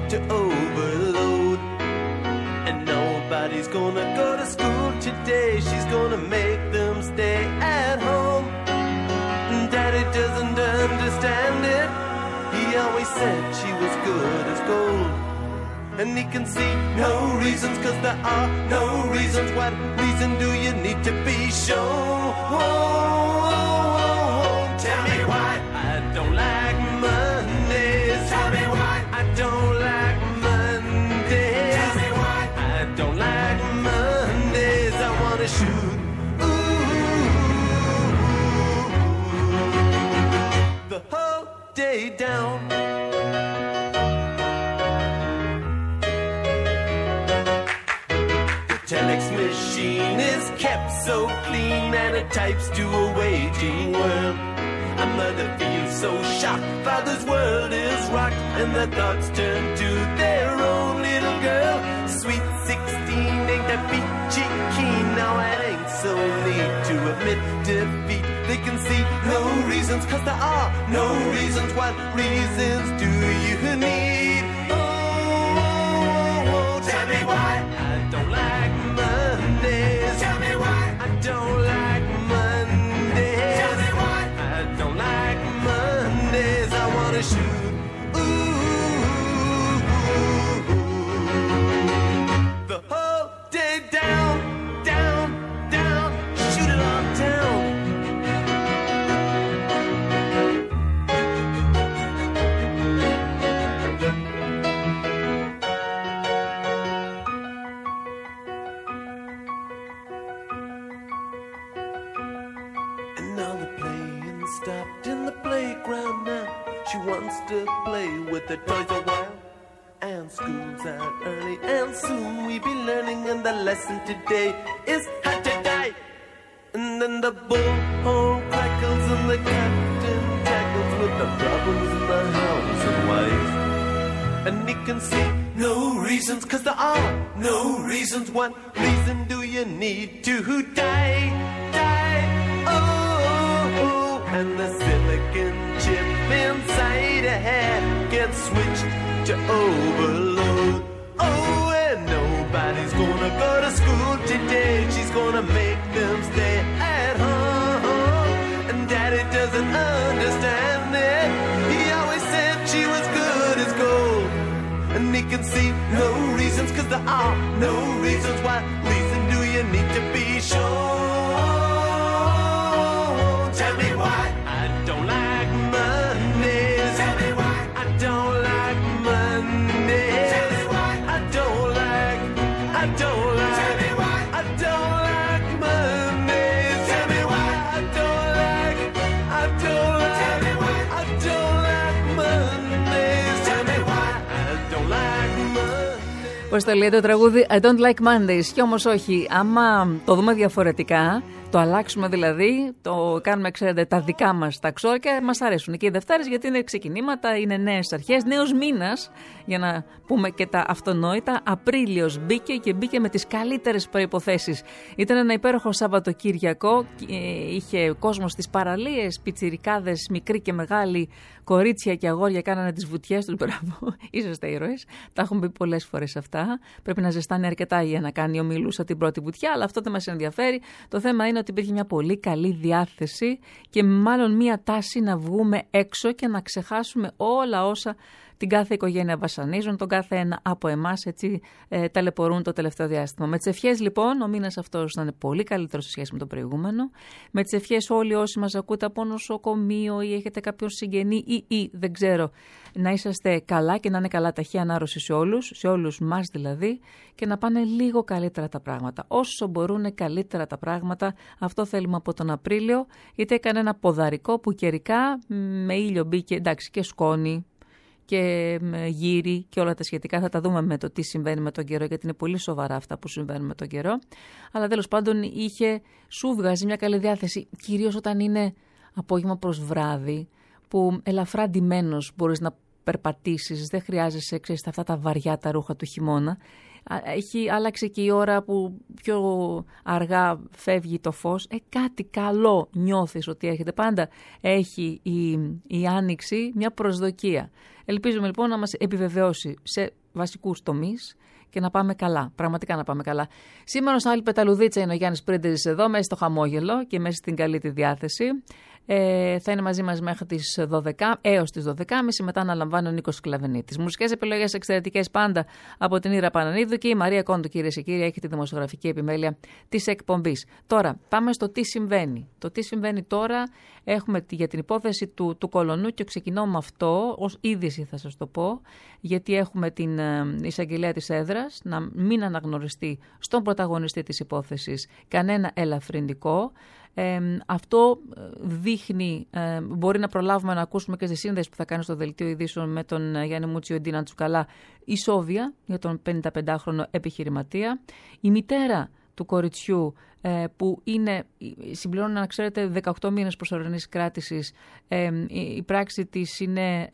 to overload. And nobody's gonna go to school today. She's gonna make them stay at home. Daddy doesn't understand it. He always said she was good as gold. And he can see no reasons, 'cause there are no reasons. What reason do you need to be shown? Tell me why I don't like Mondays. Tell me why I don't like Mondays. Tell me why I don't like Mondays. I wanna shoot the whole day down. Telex machine is kept so clean, and it types to a waging world. A mother feels so shocked, father's world is rocked, and their thoughts turn to their own little girl. Sweet 16 ain't that peachy keen. Now it ain't so neat to admit defeat. They can see no reasons, 'cause there are no reasons. What reasons do you need? Oh, tell me why I don't like Mondays. Tell me why I don't like Mondays. Tell me why I don't like Mondays. I wanna shoot the whole day down, down, down. Shoot it all down. Stopped in the playground now. She wants to play with the toys a while. And school's out early, and soon we be learning. And the lesson today is how to die. And then the bullhorn crackles, and the captain tackles with the problems in the house and wife. And he can see no reasons, 'cause there are no reasons. What reason do you need to die? Die, oh. And the silicon chip inside her head gets switched to overload. Oh, and nobody's gonna go to school today. She's gonna make them stay at home. And Daddy doesn't understand it. He always said she was good as gold. And he can see no reasons, 'cause there are no reasons. What reason do you need to be sure? Tell me why I don't like Mondays. Tell me why I don't like Mondays. Tell me why I don't like. Tell me why I don't like Mondays. Tell me why I don't like. Tell me why I don't like Mondays. Tell me why I don't like Mondays. Πώς το λέει το τραγούδι I don't like Mondays. Κι όμως όχι, άμα το δούμε διαφορετικά, το αλλάξουμε δηλαδή, το κάνουμε, ξέρετε, τα δικά μας τα ξόρκια, μας αρέσουν και οι Δευτέρες γιατί είναι ξεκινήματα, είναι νέες αρχές, νέος μήνας, για να πούμε και τα αυτονόητα. Απρίλιος μπήκε και μπήκε με τις καλύτερες προϋποθέσεις. Ήταν ένα υπέροχο Σαββατοκύριακο, είχε κόσμο στις παραλίες, πιτσιρικάδες, μικροί και μεγάλοι, κορίτσια και αγόρια κάνανε τις βουτιές τους. Μπράβο, είσαστε ήρωες. Τα έχουμε πει πολλές φορές αυτά. Πρέπει να ζεστάνει αρκετά για να κάνει ο Μιλούσα την πρώτη βουτιά, αλλά αυτό δεν μας ενδιαφέρει. Το θέμα είναι ότι υπήρχε μια πολύ καλή διάθεση και μάλλον μια τάση να βγούμε έξω και να ξεχάσουμε όλα όσα την κάθε οικογένεια βασανίζουν, τον κάθε ένα από εμάς έτσι ταλαιπωρούν το τελευταίο διάστημα. Με τις ευχές λοιπόν, ο μήνας αυτός να είναι πολύ καλύτερο σε σχέση με τον προηγούμενο. Με τις ευχές όλοι όσοι μας ακούτε από νοσοκομείο ή έχετε κάποιον συγγενή ή δεν ξέρω, να είσαστε καλά και να είναι καλά ταχεία ανάρρωση σε όλους μας δηλαδή, και να πάνε λίγο καλύτερα τα πράγματα. Όσο μπορούν καλύτερα τα πράγματα, αυτό θέλουμε από τον Απρίλιο, γιατί έκανε ένα ποδαρικό που καιρικά με ήλιο μπήκε, εντάξει, και σκόνη και γύρι και όλα τα σχετικά. Θα τα δούμε με το τι συμβαίνει με τον καιρό, γιατί είναι πολύ σοβαρά αυτά που συμβαίνουν με τον καιρό. Αλλά τέλος πάντων σου βγάζει μια καλή διάθεση, κυρίως όταν είναι απόγευμα προς βράδυ, που ελαφρά ντυμένος μπορείς να περπατήσεις, δεν χρειάζεσαι, ξέρεις, αυτά τα βαριά τα ρούχα του χειμώνα. Έχει άλλαξε και η ώρα που πιο αργά φεύγει το φως. Κάτι καλό νιώθεις ότι έρχεται. Πάντα έχει η άνοιξη μια προσδοκία. Ελπίζουμε λοιπόν να μας επιβεβαιώσει σε βασικούς τομείς και να πάμε καλά, πραγματικά να πάμε καλά. Σήμερα σαν άλλη πεταλουδίτσα είναι ο Γιάννης Πρίντεζης εδώ, μέσα στο χαμόγελο και μέσα στην καλή τη διάθεση. Θα είναι μαζί μας μέχρι τις 12, έως τις 12.30, μετά αναλαμβάνει ο Νίκος Σκλαβενίτης. Μουσικές επιλογές εξαιρετικές πάντα από την Ήρα Πανανίδου και η Μαρία Κόντου, κυρίες και κύριοι, έχει τη δημοσιογραφική επιμέλεια της εκπομπής. Τώρα, πάμε στο τι συμβαίνει. Το τι συμβαίνει τώρα, έχουμε για την υπόθεση του Κολονού και ξεκινώ με αυτό, ως είδηση θα σας το πω, γιατί έχουμε την εισαγγελέα της έδρας να μην αναγνωριστεί στον πρωταγωνιστή της υπόθεσης κανένα ελαφρυντικό. Αυτό δείχνει, μπορεί να προλάβουμε να ακούσουμε και στη σύνδεση που θα κάνει στο Δελτίο Ειδήσεων με τον Γιάννη Μούτσιο Ντίνα Τσουκαλά, ισόβια για τον 55χρονο επιχειρηματία. Η μητέρα του κοριτσιού που είναι, συμπληρώνει να ξέρετε 18 μήνες προσωρινής κράτησης, η πράξη της είναι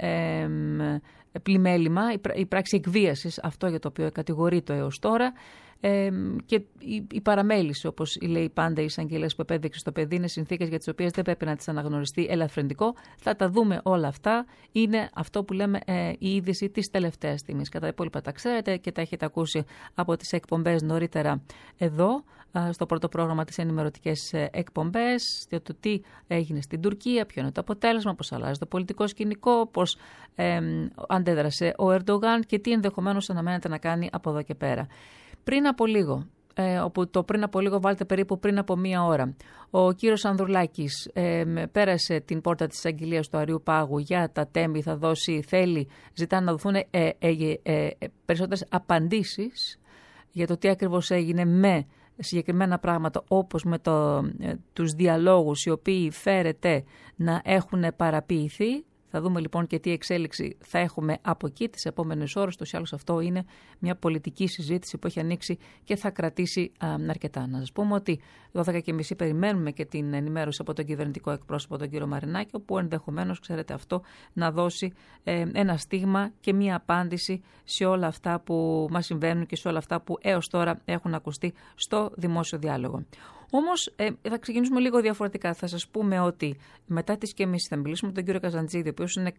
πλημέλημα, η πράξη εκβίασης, αυτό για το οποίο κατηγορείται έως τώρα. Και η παραμέληση, όπως λέει πάντα η εισαγγελέας που επέδειξε στο παιδί, είναι συνθήκες για τις οποίες δεν πρέπει να τις αναγνωριστεί ελαφρυντικό. Θα τα δούμε όλα αυτά. Είναι αυτό που λέμε η είδηση της τελευταίας στιγμής. Κατά τα υπόλοιπα τα ξέρετε και τα έχετε ακούσει από τις εκπομπές νωρίτερα εδώ, στο πρώτο πρόγραμμα της ενημερωτικές εκπομπές, για το τι έγινε στην Τουρκία, ποιο είναι το αποτέλεσμα, πώς αλλάζει το πολιτικό σκηνικό, πώς αντέδρασε ο Ερντογάν και τι ενδεχομένως αναμένεται να κάνει από εδώ και πέρα. Πριν από λίγο, όπου το πριν από λίγο βάλτε περίπου πριν από μία ώρα, ο κύριος Ανδρουλάκης πέρασε την πόρτα της εισαγγελίας του Αριού Πάγου για τα τέμπη, θα δώσει, ζητά να δοθούν περισσότερες απαντήσεις για το τι ακριβώς έγινε με συγκεκριμένα πράγματα, όπως με τους διαλόγους οι οποίοι φέρεται να έχουν παραποιηθεί. Θα δούμε λοιπόν και τι εξέλιξη θα έχουμε από εκεί τις επόμενες ώρες. Τόσο άλλως αυτό είναι μια πολιτική συζήτηση που έχει ανοίξει και θα κρατήσει αρκετά. Να σας πούμε ότι 12.30 περιμένουμε και την ενημέρωση από τον κυβερνητικό εκπρόσωπο, τον κύριο Μαρινάκη, όπου ενδεχομένως, ξέρετε, αυτό να δώσει ένα στίγμα και μια απάντηση σε όλα αυτά που μας συμβαίνουν και σε όλα αυτά που έως τώρα έχουν ακουστεί στο δημόσιο διάλογο. Όμως θα ξεκινήσουμε λίγο διαφορετικά. Θα σας πούμε ότι μετά τις και εμείς θα μιλήσουμε με τον κύριο Καζαντζίδη, ο οποίος είναι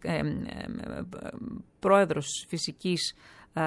πρόεδρος φυσικής,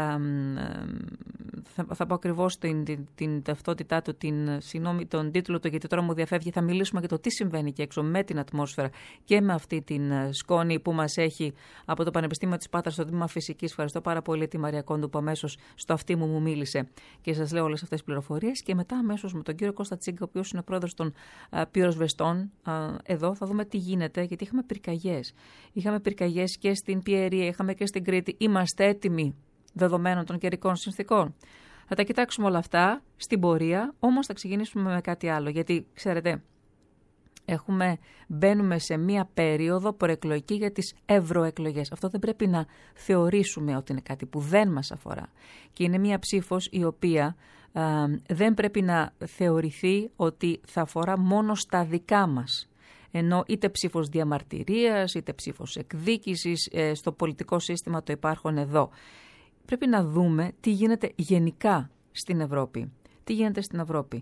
θα πω ακριβώς την ταυτότητά του, τον τίτλο του, γιατί τώρα μου διαφεύγει. Θα μιλήσουμε για το τι συμβαίνει και έξω με την ατμόσφαιρα και με αυτή την σκόνη που μας έχει από το Πανεπιστήμιο της Πάτρας στο Τμήμα Φυσικής. Ευχαριστώ πάρα πολύ τη Μαρία Κόντου που αμέσως στο αυτί μου μίλησε και σας λέω όλες αυτές τις πληροφορίες. Και μετά αμέσως με τον κύριο Κώστα Τσίγκα, ο οποίος είναι πρόεδρος των πυροσβεστών. Εδώ θα δούμε τι γίνεται, γιατί είχαμε πυρκαγιές. Είχαμε πυρκαγιές και στην Πιερία, είχαμε και στην Κρήτη. Είμαστε έτοιμοι δεδομένων των καιρικών συνθηκών? Θα τα κοιτάξουμε όλα αυτά στην πορεία, όμως θα ξεκινήσουμε με κάτι άλλο, γιατί ξέρετε, μπαίνουμε σε μία περίοδο προεκλογική για τις ευρωεκλογές. Αυτό δεν πρέπει να θεωρήσουμε ότι είναι κάτι που δεν μας αφορά. Και είναι μία ψήφος η οποία δεν πρέπει να θεωρηθεί ότι θα αφορά μόνο στα δικά μας. Ενώ είτε ψήφος διαμαρτυρίας, είτε ψήφος εκδίκησης, στο πολιτικό σύστημα το υπάρχον εδώ. Πρέπει να δούμε τι γίνεται γενικά στην Ευρώπη. Τι γίνεται στην Ευρώπη.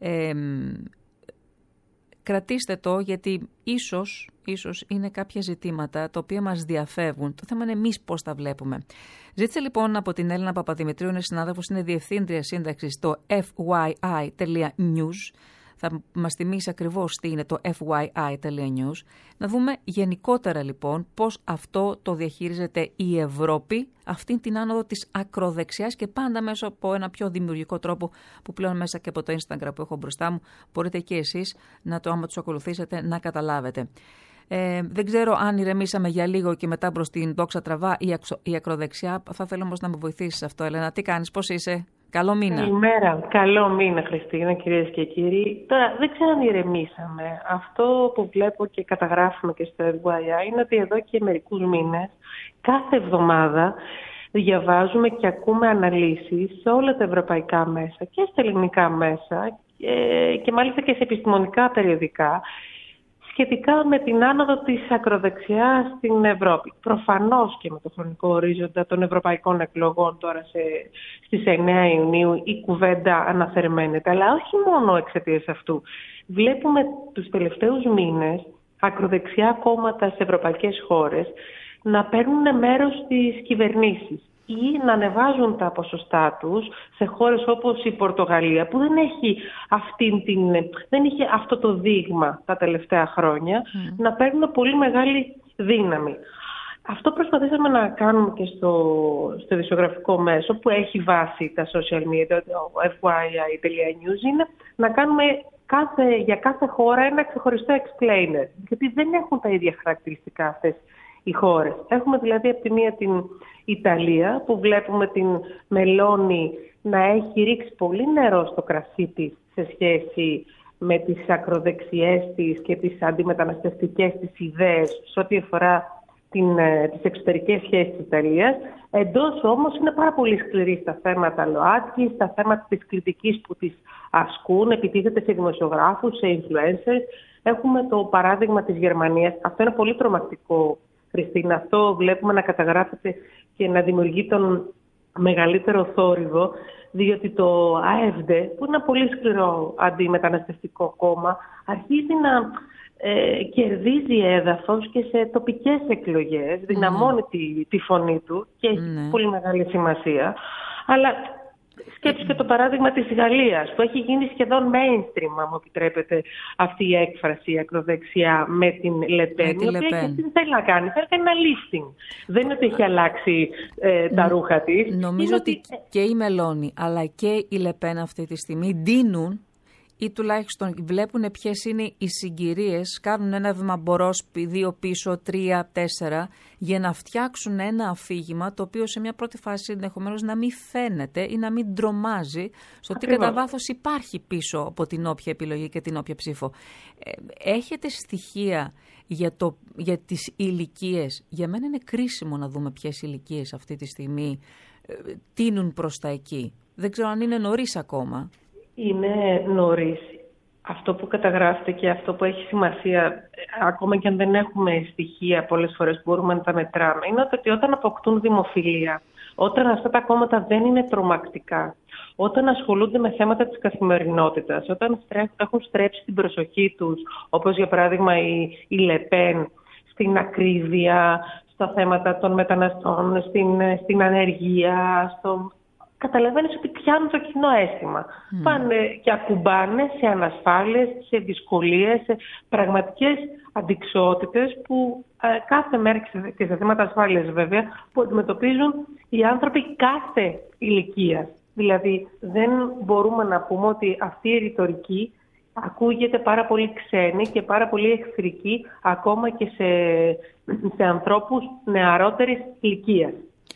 Κρατήστε το, γιατί ίσως είναι κάποια ζητήματα τα οποία μας διαφεύγουν. Το θέμα είναι εμείς πώς τα βλέπουμε. Ζήτησε λοιπόν από την Έλληνα Παπαδημητρίου, είναι συνάδελφος, είναι διευθύντρια σύνταξης στο fyi.news. Θα μας θυμίσει ακριβώς τι είναι το fyi.news. Να δούμε γενικότερα λοιπόν πώς αυτό το διαχειρίζεται η Ευρώπη, αυτήν την άνοδο της ακροδεξιάς, και πάντα μέσα από ένα πιο δημιουργικό τρόπο που πλέον μέσα και από το Instagram που έχω μπροστά μου μπορείτε και εσείς άμα τους ακολουθήσετε, να καταλάβετε. Δεν ξέρω αν ηρεμήσαμε για λίγο και μετά προς την δόξα τραβά η ακροδεξιά. Θα θέλω όμως να με βοηθήσεις αυτό, Έλενα. Τι κάνεις, πώς είσαι? Καλό μήνα. Καλημέρα. Καλό μήνα, Χριστίνα, κυρίες και κύριοι. Τώρα, δεν ξέρω αν ηρεμήσαμε. Αυτό που βλέπω και καταγράφουμε και στο FYI είναι ότι εδώ και μερικούς μήνες, κάθε εβδομάδα, διαβάζουμε και ακούμε αναλύσεις σε όλα τα ευρωπαϊκά μέσα και στα ελληνικά μέσα και μάλιστα και σε επιστημονικά περιοδικά σχετικά με την άνοδο της ακροδεξιάς στην Ευρώπη. Προφανώς και με το χρονικό ορίζοντα των ευρωπαϊκών εκλογών τώρα στις 9 Ιουνίου η κουβέντα αναθερμαίνεται, αλλά όχι μόνο εξαιτίας αυτού. Βλέπουμε τους τελευταίους μήνες ακροδεξιά κόμματα σε ευρωπαϊκές χώρες να παίρνουν μέρος στις κυβερνήσεις ή να ανεβάζουν τα ποσοστά τους σε χώρες όπως η Πορτογαλία, που δεν είχε αυτό το δείγμα τα τελευταία χρόνια, να παίρνουν πολύ μεγάλη δύναμη. Αυτό προσπαθήσαμε να κάνουμε και στο ειδησιογραφικό μέσο που έχει βάση τα social media, το FYI.news, είναι να κάνουμε για κάθε χώρα ένα ξεχωριστό explainer, γιατί δεν έχουν τα ίδια χαρακτηριστικά αυτές οι χώρες. Έχουμε δηλαδή από τη μία την Ιταλία, που βλέπουμε την Μελώνη να έχει ρίξει πολύ νερό στο κρασί της σε σχέση με τις ακροδεξιές της και τις αντιμεταναστευτικές της ιδέες σε ό,τι αφορά τις εξωτερικές σχέσεις της Ιταλίας. Εντός όμως είναι πάρα πολύ σκληρή στα θέματα ΛΟΑΤΚΙ, στα θέματα της κριτικής που τις ασκούν, επιτίθεται σε δημοσιογράφους, σε influencers. Έχουμε το παράδειγμα της Γερμανίας. Αυτό είναι πολύ τρομακτικό, Χριστίνα. Αυτό βλέπουμε να καταγράφεται και να δημιουργεί τον μεγαλύτερο θόρυβο, διότι το AfD, που είναι ένα πολύ σκληρό αντιμεταναστευτικό κόμμα, αρχίζει να κερδίζει έδαφος και σε τοπικές εκλογές, δυναμώνει τη φωνή του και έχει πολύ μεγάλη σημασία. Αλλά σκέψου και το παράδειγμα της Γαλλίας, που έχει γίνει σχεδόν mainstream, αν μου επιτρέπετε αυτή η έκφραση, η ακροδεξιά, με την Λεπέν, η οποία θέλει να κάνει ένα lifting. Δεν είναι ότι έχει αλλάξει τα ρούχα της. Νομίζω ότι και η Μελώνη αλλά και η Λεπέν αυτή τη στιγμή ντύνουν ή τουλάχιστον βλέπουν ποιες είναι οι συγκυρίες, κάνουν ένα βήμα μπρος, 2 πίσω, 3, 4, για να φτιάξουν ένα αφήγημα το οποίο σε μια πρώτη φάση ενδεχομένως να μην φαίνεται ή να μην τρομάζει στο τι κατά βάθος υπάρχει πίσω από την όποια επιλογή και την όποια ψήφο. Έχετε στοιχεία για τις ηλικίες? Για μένα είναι κρίσιμο να δούμε ποιες ηλικίες αυτή τη στιγμή τείνουν προς τα εκεί. Δεν ξέρω αν είναι νωρίς ακόμα. Είναι νωρίς. Αυτό που καταγράφεται και αυτό που έχει σημασία, ακόμα και αν δεν έχουμε στοιχεία πολλές φορές που μπορούμε να τα μετράμε, είναι ότι όταν αποκτούν δημοφιλία, όταν αυτά τα κόμματα δεν είναι τρομακτικά, όταν ασχολούνται με θέματα της καθημερινότητας, όταν έχουν στρέψει την προσοχή τους, όπως για παράδειγμα η Λεπέν, στην ακρίβεια, στα θέματα των μεταναστών, στην ανεργία, καταλαβαίνεις ότι πιάνουν το κοινό αίσθημα. Πάνε και ακουμπάνε σε ανασφάλειες, σε δυσκολίες, σε πραγματικές αντικσότητες που κάθε μέρα και σε θέματα ασφάλειας βέβαια, που αντιμετωπίζουν οι άνθρωποι κάθε ηλικίας. Δηλαδή δεν μπορούμε να πούμε ότι αυτή η ρητορική ακούγεται πάρα πολύ ξένη και πάρα πολύ εχθρική ακόμα και σε ανθρώπους νεαρότερης ηλικίας.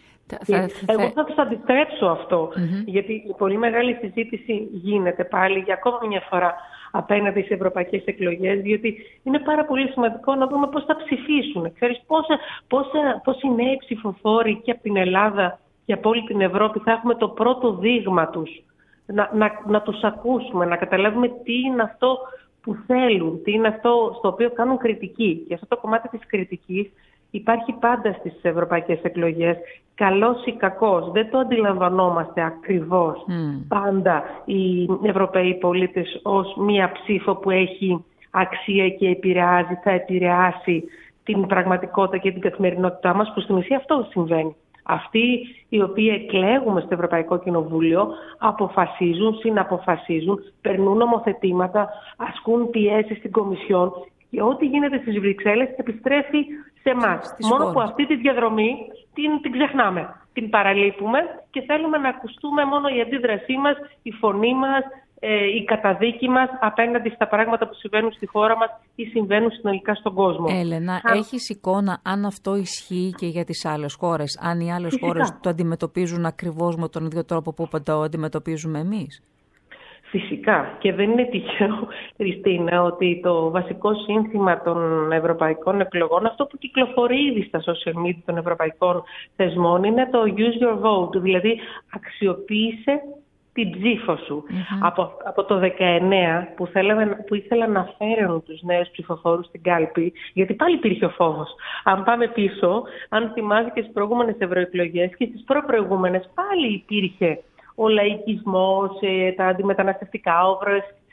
Εγώ θα το αντιστρέψω αυτό, γιατί η πολύ μεγάλη συζήτηση γίνεται πάλι για ακόμα μια φορά απέναντι σε ευρωπαϊκές εκλογές, διότι είναι πάρα πολύ σημαντικό να δούμε πώς θα ψηφίσουν. Ξέρεις πόσοι νέοι ψηφοφόροι και από την Ελλάδα και από όλη την Ευρώπη θα έχουμε το πρώτο δείγμα τους, να τους ακούσουμε, να καταλάβουμε τι είναι αυτό που θέλουν, τι είναι αυτό στο οποίο κάνουν κριτική. Και αυτό το κομμάτι της κριτικής υπάρχει πάντα στις ευρωπαϊκές εκλογές, καλός ή κακός. Δεν το αντιλαμβανόμαστε ακριβώς πάντα οι Ευρωπαίοι πολίτες ως μία ψήφο που έχει αξία και θα επηρεάσει την πραγματικότητα και την καθημερινότητά μας, που στην ουσία αυτό συμβαίνει. Αυτοί οι οποίοι εκλέγουμε στο Ευρωπαϊκό Κοινοβούλιο αποφασίζουν, συναποφασίζουν, περνούν νομοθετήματα, ασκούν πιέσεις στην Κομισιόν και ό,τι γίνεται στις Βρυξέλλες επιστρέφει σε εμάς. Μόνο που αυτή τη διαδρομή την ξεχνάμε, την παραλείπουμε και θέλουμε να ακουστούμε μόνο η αντίδρασή μας, η φωνή μας, η καταδίκη μας απέναντι στα πράγματα που συμβαίνουν στη χώρα μας ή συμβαίνουν συνολικά στον κόσμο. Έλενα, έχεις εικόνα αν αυτό ισχύει και για τις άλλες χώρες? Αν οι άλλες χώρες το αντιμετωπίζουν ακριβώς με τον ίδιο τρόπο που το αντιμετωπίζουμε εμείς? Φυσικά. Και δεν είναι τυχαίο, Χριστίνα, ότι το βασικό σύνθημα των ευρωπαϊκών εκλογών, αυτό που κυκλοφορεί ήδη στα social media των ευρωπαϊκών θεσμών, είναι το use your vote, δηλαδή αξιοποίησε την ψήφο σου. Από το 19 που ήθελαν να φέρουν τους νέους ψηφοφόρους στην κάλπη, γιατί πάλι υπήρχε ο φόβος. Αν πάμε πίσω, αν θυμάσαι και στις προηγούμενες ευρωεκλογές και στις προπροηγούμενες, πάλι υπήρχε ο λαϊκισμός, τα αντιμεταναστευτικά, ο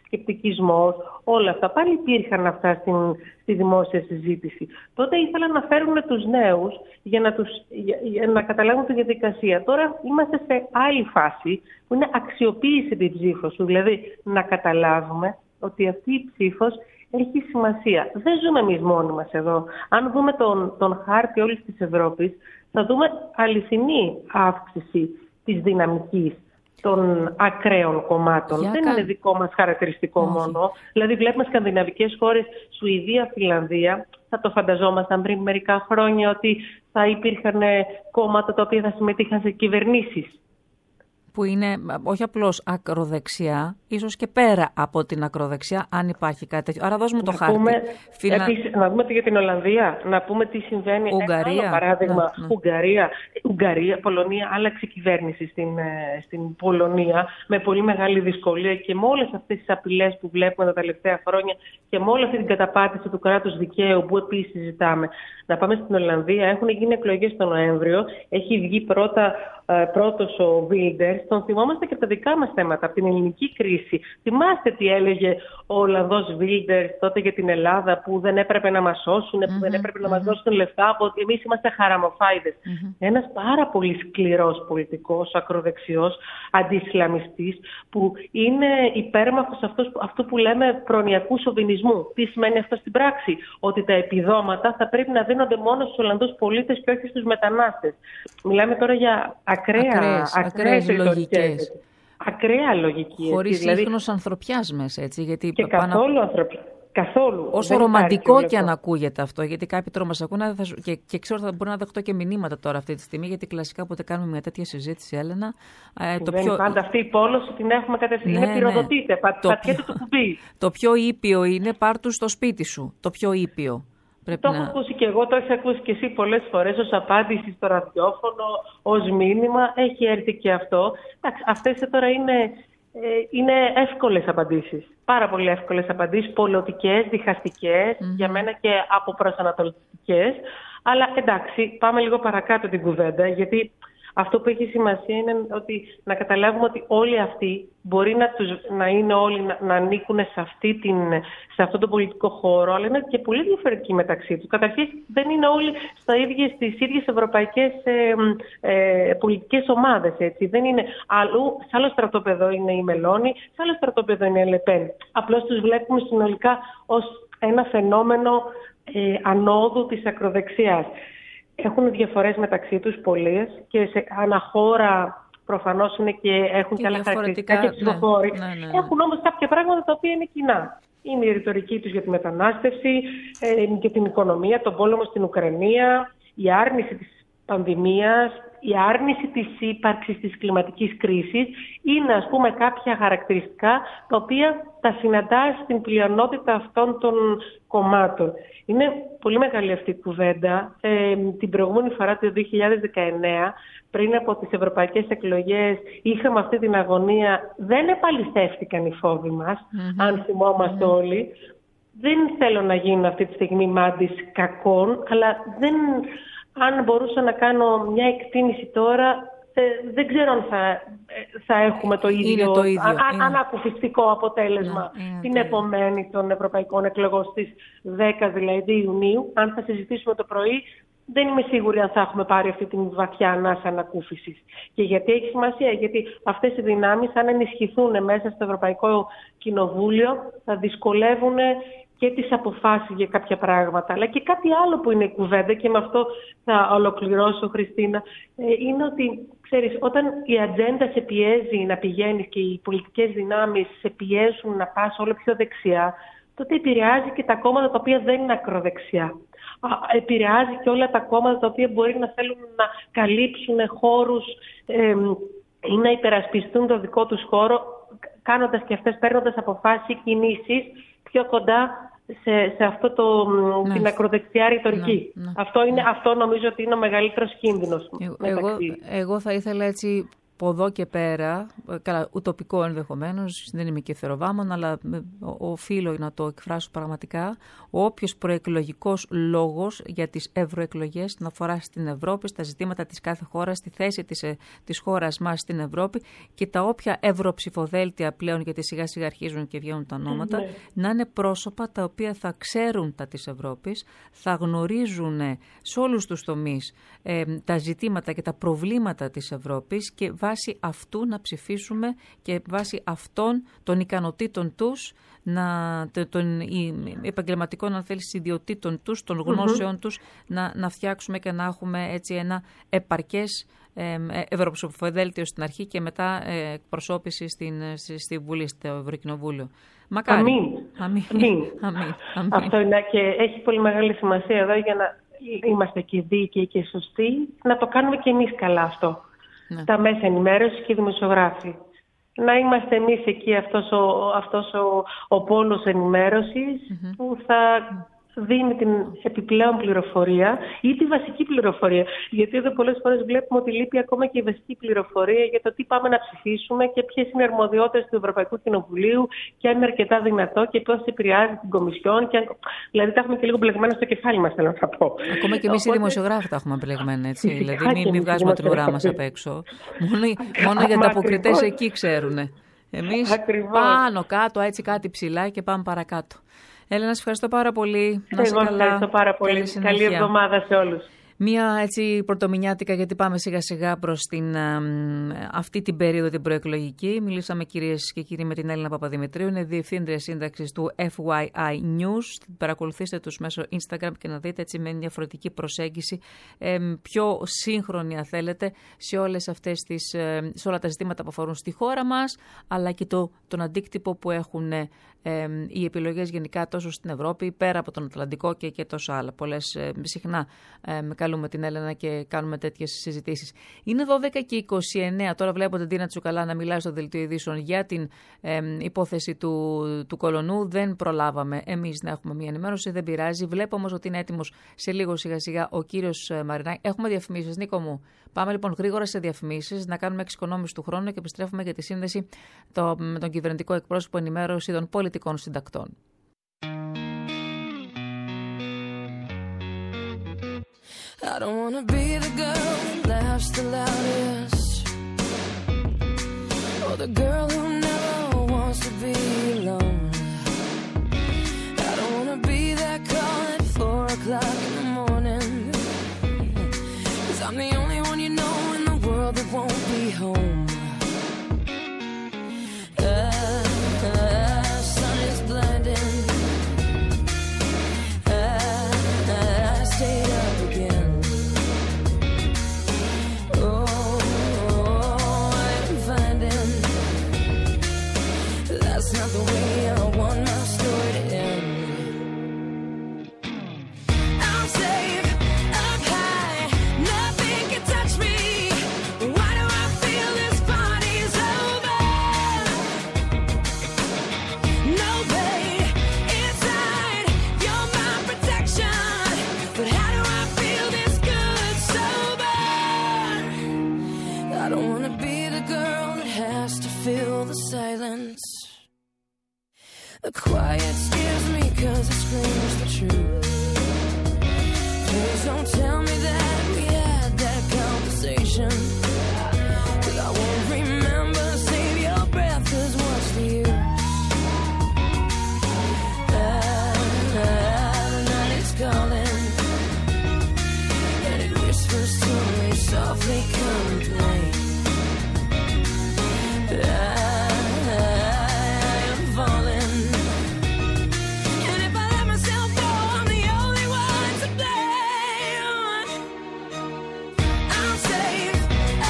σκεπτικισμός, όλα αυτά. Πάλι υπήρχαν αυτά στη δημόσια συζήτηση. Τότε ήθελαν να φέρουν τους νέους για να καταλάβουν τη διαδικασία. Τώρα είμαστε σε άλλη φάση που είναι αξιοποίηση την ψήφο σου. Δηλαδή να καταλάβουμε ότι αυτή η ψήφος έχει σημασία. Δεν ζούμε εμείς μόνοι μας εδώ. Αν δούμε τον χάρτη όλης της Ευρώπης, θα δούμε αληθινή αύξηση της δυναμικής των ακραίων κομμάτων. Δεν είναι δικό μας χαρακτηριστικό μόνο. Δηλαδή βλέπουμε σκανδιναβικές χώρες, Σουηδία, Φινλανδία, θα το φανταζόμασταν πριν μερικά χρόνια ότι θα υπήρχαν κόμματα τα οποία θα συμμετείχαν σε κυβερνήσεις. Που είναι όχι απλώς ακροδεξιά, ίσως και πέρα από την ακροδεξιά, αν υπάρχει κάτι τέτοιο. Άρα δώσουμε το χάρτη. Επίσης, να δούμε για την Ολλανδία, να πούμε τι συμβαίνει. Ουγγαρία. Ένα παράδειγμα, Ουγγαρία, Πολωνία, άλλαξε κυβέρνηση στην Πολωνία με πολύ μεγάλη δυσκολία και με όλες αυτές τις απειλές που βλέπουμε τα τελευταία χρόνια και με όλη αυτή την καταπάτηση του κράτους δικαίου που επίσης συζητάμε. Να πάμε στην Ολλανδία, έχουν γίνει εκλογές τον Νοέμβριο, έχει βγει πρώτος ο Wilders. Τον θυμόμαστε και από τα δικά μας θέματα, από την ελληνική κρίση. Θυμάστε τι έλεγε ο Ολλανδός Wilders τότε για την Ελλάδα, που δεν έπρεπε να μας σώσουν, που δεν έπρεπε να μας δώσουν λεφτά, ότι εμείς είμαστε χαραμοφάιδες. Ένας πάρα πολύ σκληρός πολιτικός, ακροδεξιός, αντισλαμιστής, που είναι υπέρμαχος αυτού που λέμε προνοιακού σοβινισμού. Τι σημαίνει αυτό στην πράξη? Ότι τα επιδόματα θα πρέπει να δίνονται μόνο στους Ολλανδούς πολίτες και όχι στους μετανάστες. Μιλάμε τώρα για ακραίες λογικές. Ακραία λογική. Χωρίς ίχνος ανθρωπιάς μέσα, έτσι. Γιατί και καθόλου ανθρωπιά. Καθόλου. Όσο ρομαντικό και αν ακούγεται αυτό, γιατί κάποιοι τώρα μας ακούνε και ξέρω ότι θα μπορώ να δεχτώ και μηνύματα τώρα αυτή τη στιγμή, γιατί κλασικά όποτε κάνουμε μια τέτοια συζήτηση, Έλενα. Πάντα αυτή η πόλωση την έχουμε κατευθείαν. Ναι, πυροδοτείται. Πατιέται το κουμπί. Το πιο ήπιο είναι πάρ' του στο σπίτι σου. Το πιο ήπιο. Το έχω ακούσει και εγώ, το έχεις ακούσει και εσύ πολλές φορές ως απάντηση στο ραδιόφωνο, ως μήνυμα. Έχει έρθει και αυτό. Αυτές τώρα είναι εύκολες απαντήσεις. Πάρα πολύ εύκολες απαντήσεις, πολιτικές, διχαστικές, για μένα και αποπροσανατολιστικές. Αλλά εντάξει, πάμε λίγο παρακάτω την κουβέντα, γιατί αυτό που έχει σημασία είναι ότι να καταλάβουμε ότι όλοι αυτοί μπορεί να είναι όλοι να ανήκουν σε αυτό το πολιτικό χώρο, αλλά είναι και πολύ διαφορετικοί μεταξύ τους. Καταρχήν δεν είναι όλοι στις ίδιες ευρωπαϊκές πολιτικές ομάδες. Έτσι. Δεν είναι σε άλλο στρατόπεδο είναι η Μελώνη, σε άλλο στρατόπεδο είναι η Λεπέν. Απλώς τους βλέπουμε συνολικά ως ένα φαινόμενο ανόδου της ακροδεξιάς. Έχουν διαφορές μεταξύ τους πολλές και σε αναχώρα προφανώς είναι και έχουν και άλλα χαρακτηριστικά και ψηφοφόροι. Ναι. Έχουν όμως κάποια πράγματα τα οποία είναι κοινά. Είναι η ρητορική τους για τη μετανάστευση, και την οικονομία, τον πόλεμο στην Ουκρανία, η άρνηση της πανδημίας, η άρνηση της ύπαρξης της κλιματικής κρίσης. Είναι, ας πούμε, κάποια χαρακτηριστικά τα οποία τα συναντάς στην πλειονότητα αυτών των κομμάτων. Είναι πολύ μεγάλη αυτή η κουβέντα. Την προηγούμενη φορά, το 2019, πριν από τις ευρωπαϊκές εκλογές, είχαμε αυτή την αγωνία. Δεν επαληθεύτηκαν οι φόβοι μας, αν θυμόμαστε όλοι. Δεν θέλω να γίνω αυτή τη στιγμή μάντης κακών, αλλά αν μπορούσα να κάνω μια εκτίμηση τώρα, δεν ξέρω αν θα έχουμε το ίδιο ανακουφιστικό αποτέλεσμα την επομένη των ευρωπαϊκών εκλογών στις 10 δηλαδή Ιουνίου. Αν θα συζητήσουμε το πρωί, δεν είμαι σίγουρη αν θα έχουμε πάρει αυτή την βαθιά ανάσα ανακούφισης. Και γιατί έχει σημασία? Γιατί αυτές οι δυνάμεις, αν ενισχυθούν μέσα στο Ευρωπαϊκό Κοινοβούλιο, θα δυσκολεύουν και τις αποφάσεις για κάποια πράγματα. Αλλά και κάτι άλλο που είναι η κουβέντα, και με αυτό θα ολοκληρώσω, Χριστίνα, είναι ότι, ξέρεις, όταν η ατζέντα σε πιέζει να πηγαίνεις και οι πολιτικές δυνάμεις σε πιέζουν να πας όλο πιο δεξιά, τότε επηρεάζει και τα κόμματα τα οποία δεν είναι ακροδεξιά. Επηρεάζει και όλα τα κόμματα τα οποία μπορεί να θέλουν να καλύψουν χώρους ή να υπερασπιστούν το δικό τους χώρο, κάνοντας και αυτές, παίρνοντας αποφάσεις ή κινήσεις πιο κοντά σε αυτό την ακροδεξιά ρητορική. Αυτό νομίζω ότι είναι ο μεγαλύτερος κίνδυνος. Εγώ θα ήθελα έτσι από εδώ και πέρα, καλά, ουτοπικό ενδεχομένως, δεν είμαι και θεροβάμων, αλλά οφείλω να το εκφράσω πραγματικά. Όποιος προεκλογικός λόγος για τις ευρωεκλογές να αφορά στην Ευρώπη, στα ζητήματα της κάθε χώρας, στη θέση της χώρας μας στην Ευρώπη και τα όποια ευρωψηφοδέλτια πλέον, γιατί σιγά σιγά αρχίζουν και βγαίνουν τα ονόματα, να είναι πρόσωπα τα οποία θα ξέρουν τα της Ευρώπης, θα γνωρίζουν σε όλους τους τομείς τα ζητήματα και τα προβλήματα της Ευρώπης και βάσει αυτού να ψηφίσουμε και βάσει αυτών των ικανοτήτων τους, των επαγγελματικών, αν θέλεις, ιδιωτήτων τους, των γνώσεων τους, να φτιάξουμε και να έχουμε έτσι ένα επαρκές ευρωψηφοδέλτιο στην αρχή και μετά εκπροσώπηση στη Βουλή, στο Ευρωκοινοβούλιο. Μακάρι. Αμήν. Αυτό είναι και έχει πολύ μεγάλη σημασία εδώ για να είμαστε και δίκαιοι και σωστοί, να το κάνουμε και εμείς καλά αυτό. Ναι. Τα μέσα ενημέρωσης και οι δημοσιογράφοι. Να είμαστε εμείς εκεί αυτός ο πόλος ενημέρωσης που θα δίνει την επιπλέον πληροφορία ή τη βασική πληροφορία. Γιατί εδώ πολλές φορές βλέπουμε ότι λείπει ακόμα και η βασική πληροφορία για το τι πάμε να ψηφίσουμε και ποιες είναι οι αρμοδιότητες του Ευρωπαϊκού Κοινοβουλίου και αν είναι αρκετά δυνατό και πώς επηρεάζει την Κομισιόν. Δηλαδή τα έχουμε και λίγο μπλεγμένα στο κεφάλι μας, θέλω να πω. Ακόμα και εμείς οι δημοσιογράφοι τα έχουμε μπλεγμένα, έτσι. Δηλαδή μην βγάζουμε την ουρά μας απ' έξω. Μόνο για τα αποκριτές εκεί ξέρουν. Εμείς πάνω κάτω, έτσι κάτι ψηλά και πάμε παρακάτω. Έλενα, σε ευχαριστώ πάρα πολύ. Εγώ ευχαριστώ πάρα πολύ. Καλή εβδομάδα σε όλους. Μία έτσι πρωτομηνιάτικα, γιατί πάμε σιγά σιγά προς αυτή την περίοδο την προεκλογική. Μιλήσαμε, κυρίες και κύριοι, με την Έλληνα Παπαδημητρίου. Είναι διευθύντρια σύνταξης του FYI News. Παρακολουθήστε τους μέσω Instagram και να δείτε έτσι με μια διαφορετική προσέγγιση, πιο σύγχρονη αν θέλετε, σε όλα τα ζητήματα που αφορούν στη χώρα μας, αλλά και τον αντίκτυπο που έχουν οι επιλογές γενικά τόσο στην Ευρώπη, πέρα από τον Ατλαντικό και τόσα άλλα. Συχνά καλούμε την Έλενα και κάνουμε τέτοιες συζητήσεις. Είναι 12 και 29. Τώρα βλέπω την Τίνα Τσουκαλά να μιλάει στο Δελτίο Ειδήσεων για την υπόθεση του Κολονού. Δεν προλάβαμε εμείς να έχουμε μια ενημέρωση, δεν πειράζει. Βλέπω όμως ότι είναι έτοιμος σε λίγο σιγά σιγά ο κύριος Μαρινάκη. Έχουμε διαφημίσεις, Νίκο μου. Πάμε λοιπόν γρήγορα σε διαφημίσεις, να κάνουμε εξοικονόμηση του χρόνου και επιστρέφουμε για τη σύνδεση με τον κυβερνητικό εκπρόσωπο ενημέρωση των πολιτικών συντακτών. I don't wanna be the girl who laughs the loudest, or the girl who never wants to be alone. I don't wanna be that call at 4 o'clock in the morning, 'cause I'm the only one you know in the world that won't be home. Sun is blinding, I stayed up again. That's not the way I want my story to end. I'm safe up high, nothing can touch me. Why do I feel this party's over? No pain inside, you're my protection. But how do I feel this good sober? I don't wanna be the girl that has to fill the silence. The quiet scares me 'cause it screams the truth. Please don't tell me that we had that conversation, 'cause I won't remember. Save your breath, 'cause what's the use? The night is calling, and it whispers to me softly, come and play. I'm safe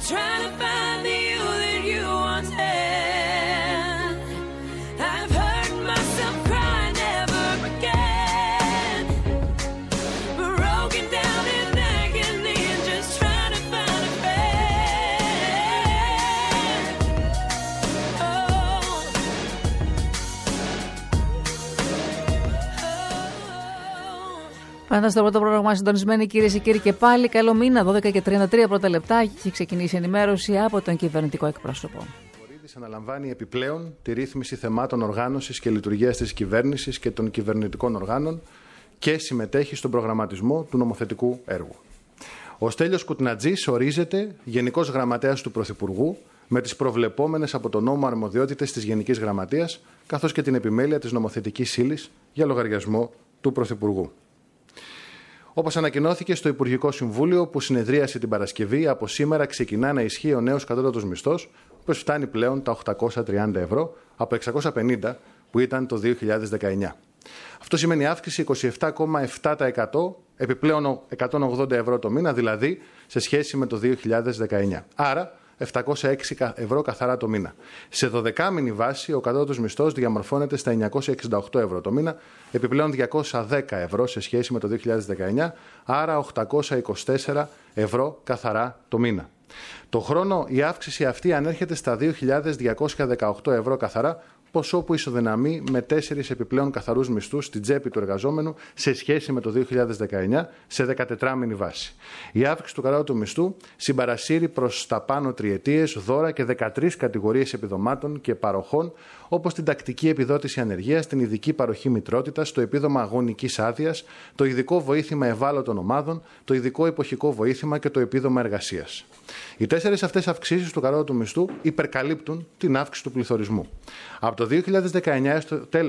trying to find the you that you once had. I've heard myself cry never again, broken down in agony and just trying to find a friend. Πάντα στο πρώτο πρόγραμμα συντονισμένοι κυρίες και κύριοι και πάλι καλό μήνα, 12 και 33 πρώτα λεπτά. Έχει ξεκινήσει η ενημέρωση από τον κυβερνητικό εκπρόσωπο. Ο Βορίδης αναλαμβάνει επιπλέον τη ρύθμιση θεμάτων οργάνωσης και λειτουργίας της κυβέρνησης και των κυβερνητικών οργάνων και συμμετέχει στον προγραμματισμό του νομοθετικού έργου. Ο Στέλιος Κουτνατζής ορίζεται Γενικός Γραμματέας του Πρωθυπουργού με τις προβλεπόμενες από τον νόμο αρμοδιότητες της Γενικής Γραμματείας, καθώς και την επιμέλεια της νομοθετικής ύλης για λογαριασμό του Πρωθυπουργού. Όπως ανακοινώθηκε στο Υπουργικό Συμβούλιο που συνεδρίασε την Παρασκευή, από σήμερα ξεκινά να ισχύει ο νέος κατώτατος μισθός, που φτάνει πλέον τα 830 ευρώ από 650 που ήταν το 2019. Αυτό σημαίνει αύξηση 27,7%, επιπλέον 180 ευρώ το μήνα, δηλαδή σε σχέση με το 2019. Άρα 706 ευρώ καθαρά το μήνα. Σε 12μηνη βάση ο κατώτατος μισθός διαμορφώνεται στα 968 ευρώ το μήνα, επιπλέον 210 ευρώ σε σχέση με το 2019, άρα 824 ευρώ καθαρά το μήνα. Το χρόνο η αύξηση αυτή ανέρχεται στα 2.218 ευρώ καθαρά, ποσό που ισοδυναμεί με 4 επιπλέον καθαρούς μισθούς στην τσέπη του εργαζόμενου σε σχέση με το 2019 σε 14μηνη βάση. Η αύξηση του κατώτατου μισθού συμπαρασύρει προς τα πάνω τριετίες, δώρα και 13 κατηγορίες επιδομάτων και παροχών, όπως την τακτική επιδότηση ανεργίας, την ειδική παροχή μητρότητας, το επίδομα αγωνικής άδειας, το ειδικό βοήθημα ευάλωτων ομάδων, το ειδικό εποχικό βοήθημα και το επίδομα εργασίας. Οι 4 αυτές αυξήσεις του κατώτατου μισθού υπερκαλύπτουν την αύξηση του πληθωρισμού. Από το 2019 έως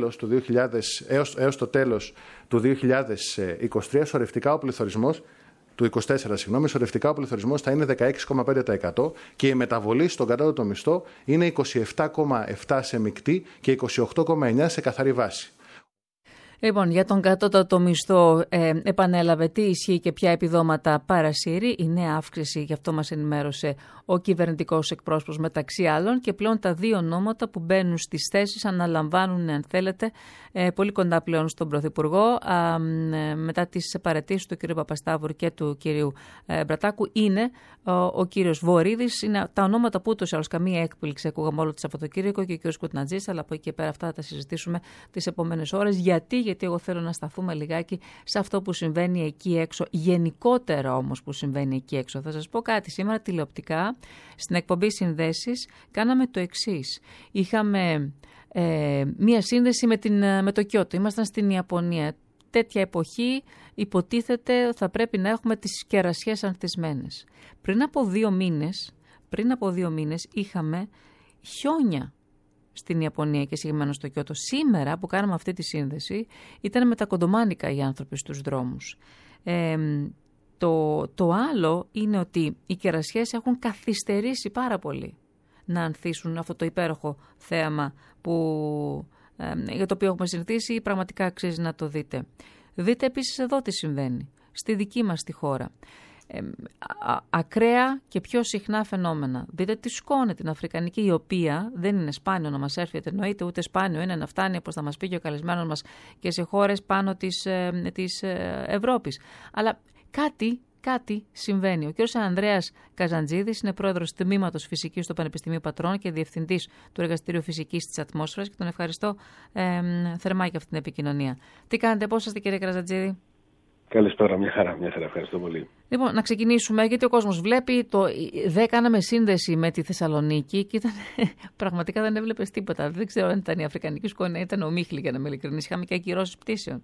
το τέλος του 2023, σωρευτικά ο πληθωρισμός σωρευτικά ο πληθωρισμός θα είναι 16,5% και η μεταβολή στον κατώτατο μισθό είναι 27,7% σε μεικτή και 28,9% σε καθαρή βάση. Λοιπόν, για τον κατώτατο μισθό επανέλαβε τι ισχύει και ποια επιδόματα παρασύρει. Η νέα αύξηση, γι' αυτό μας ενημέρωσε ο κυβερνητικός εκπρόσωπος μεταξύ άλλων, και πλέον τα δύο ονόματα που μπαίνουν στις θέσεις αναλαμβάνουν, αν θέλετε, πολύ κοντά πλέον στον Πρωθυπουργό, μετά τις παραιτήσεις του κ. Παπασταύρου και του κ. Μπρατάκου, είναι ο κύριος Βορίδης. Είναι τα ονόματα που ούτως ή άλλως καμία έκπληξη ακούγαμε όλο το Σαββατοκύριακο, και ο κ. Κουτνατζής, αλλά από εκεί και πέρα αυτά θα τα συζητήσουμε τις επόμενες ώρες. Γιατί εγώ θέλω να σταθούμε λιγάκι σε αυτό που συμβαίνει εκεί έξω, γενικότερα όμως που συμβαίνει εκεί έξω. Θα σας πω κάτι. Σήμερα τηλεοπτικά, στην εκπομπή Συνδέσεις, κάναμε το εξής. Είχαμε μία σύνδεση με το Κιώτο. Ήμασταν στην Ιαπωνία. Τέτοια εποχή υποτίθεται θα πρέπει να έχουμε τις κερασιές ανθισμένες. Πριν από 2 μήνες είχαμε χιόνια στην Ιαπωνία και συγκεκριμένα στο Κιώτο. Σήμερα που κάναμε αυτή τη σύνδεση ήταν με τα κοντομάνικα οι άνθρωποι στους δρόμους. Το άλλο είναι ότι οι κερασιές έχουν καθυστερήσει πάρα πολύ να ανθίσουν αυτό το υπέροχο θέαμα για το οποίο έχουμε συνηθίσει. Πραγματικά αξίζει να το δείτε. Δείτε επίσης εδώ τι συμβαίνει στη δική μας τη χώρα. Ακραία και πιο συχνά φαινόμενα. Δείτε τη σκόνη την αφρικανική, η οποία δεν είναι σπάνιο να μας έρθει, εννοείται, ούτε σπάνιο είναι να φτάνει, όπως θα μας πει και ο καλεσμένος μας, και σε χώρες πάνω της Ευρώπης. Αλλά κάτι συμβαίνει. Ο κ. Ανδρέας Καζαντζίδης είναι πρόεδρος Τμήματος Φυσικής στο Πανεπιστημίο Πατρών και διευθυντής του Εργαστηρίου Φυσικής της Ατμόσφαιρας, και τον ευχαριστώ θερμά για αυτή την επικοινωνία. Τι κάνετε, πώς είστε, κύριε Καζαντζίδη? Καλησπέρα, μια χαρά, ευχαριστώ πολύ. Λοιπόν, να ξεκινήσουμε, γιατί ο κόσμος βλέπει. Δεν κάναμε σύνδεση με τη Θεσσαλονίκη και πραγματικά δεν έβλεπες τίποτα. Δεν ξέρω αν ήταν η αφρικανική σκόνη, ήταν ομίχλη, για να είμαι ειλικρινής. Είχαμε και ακυρώσεις πτήσεων.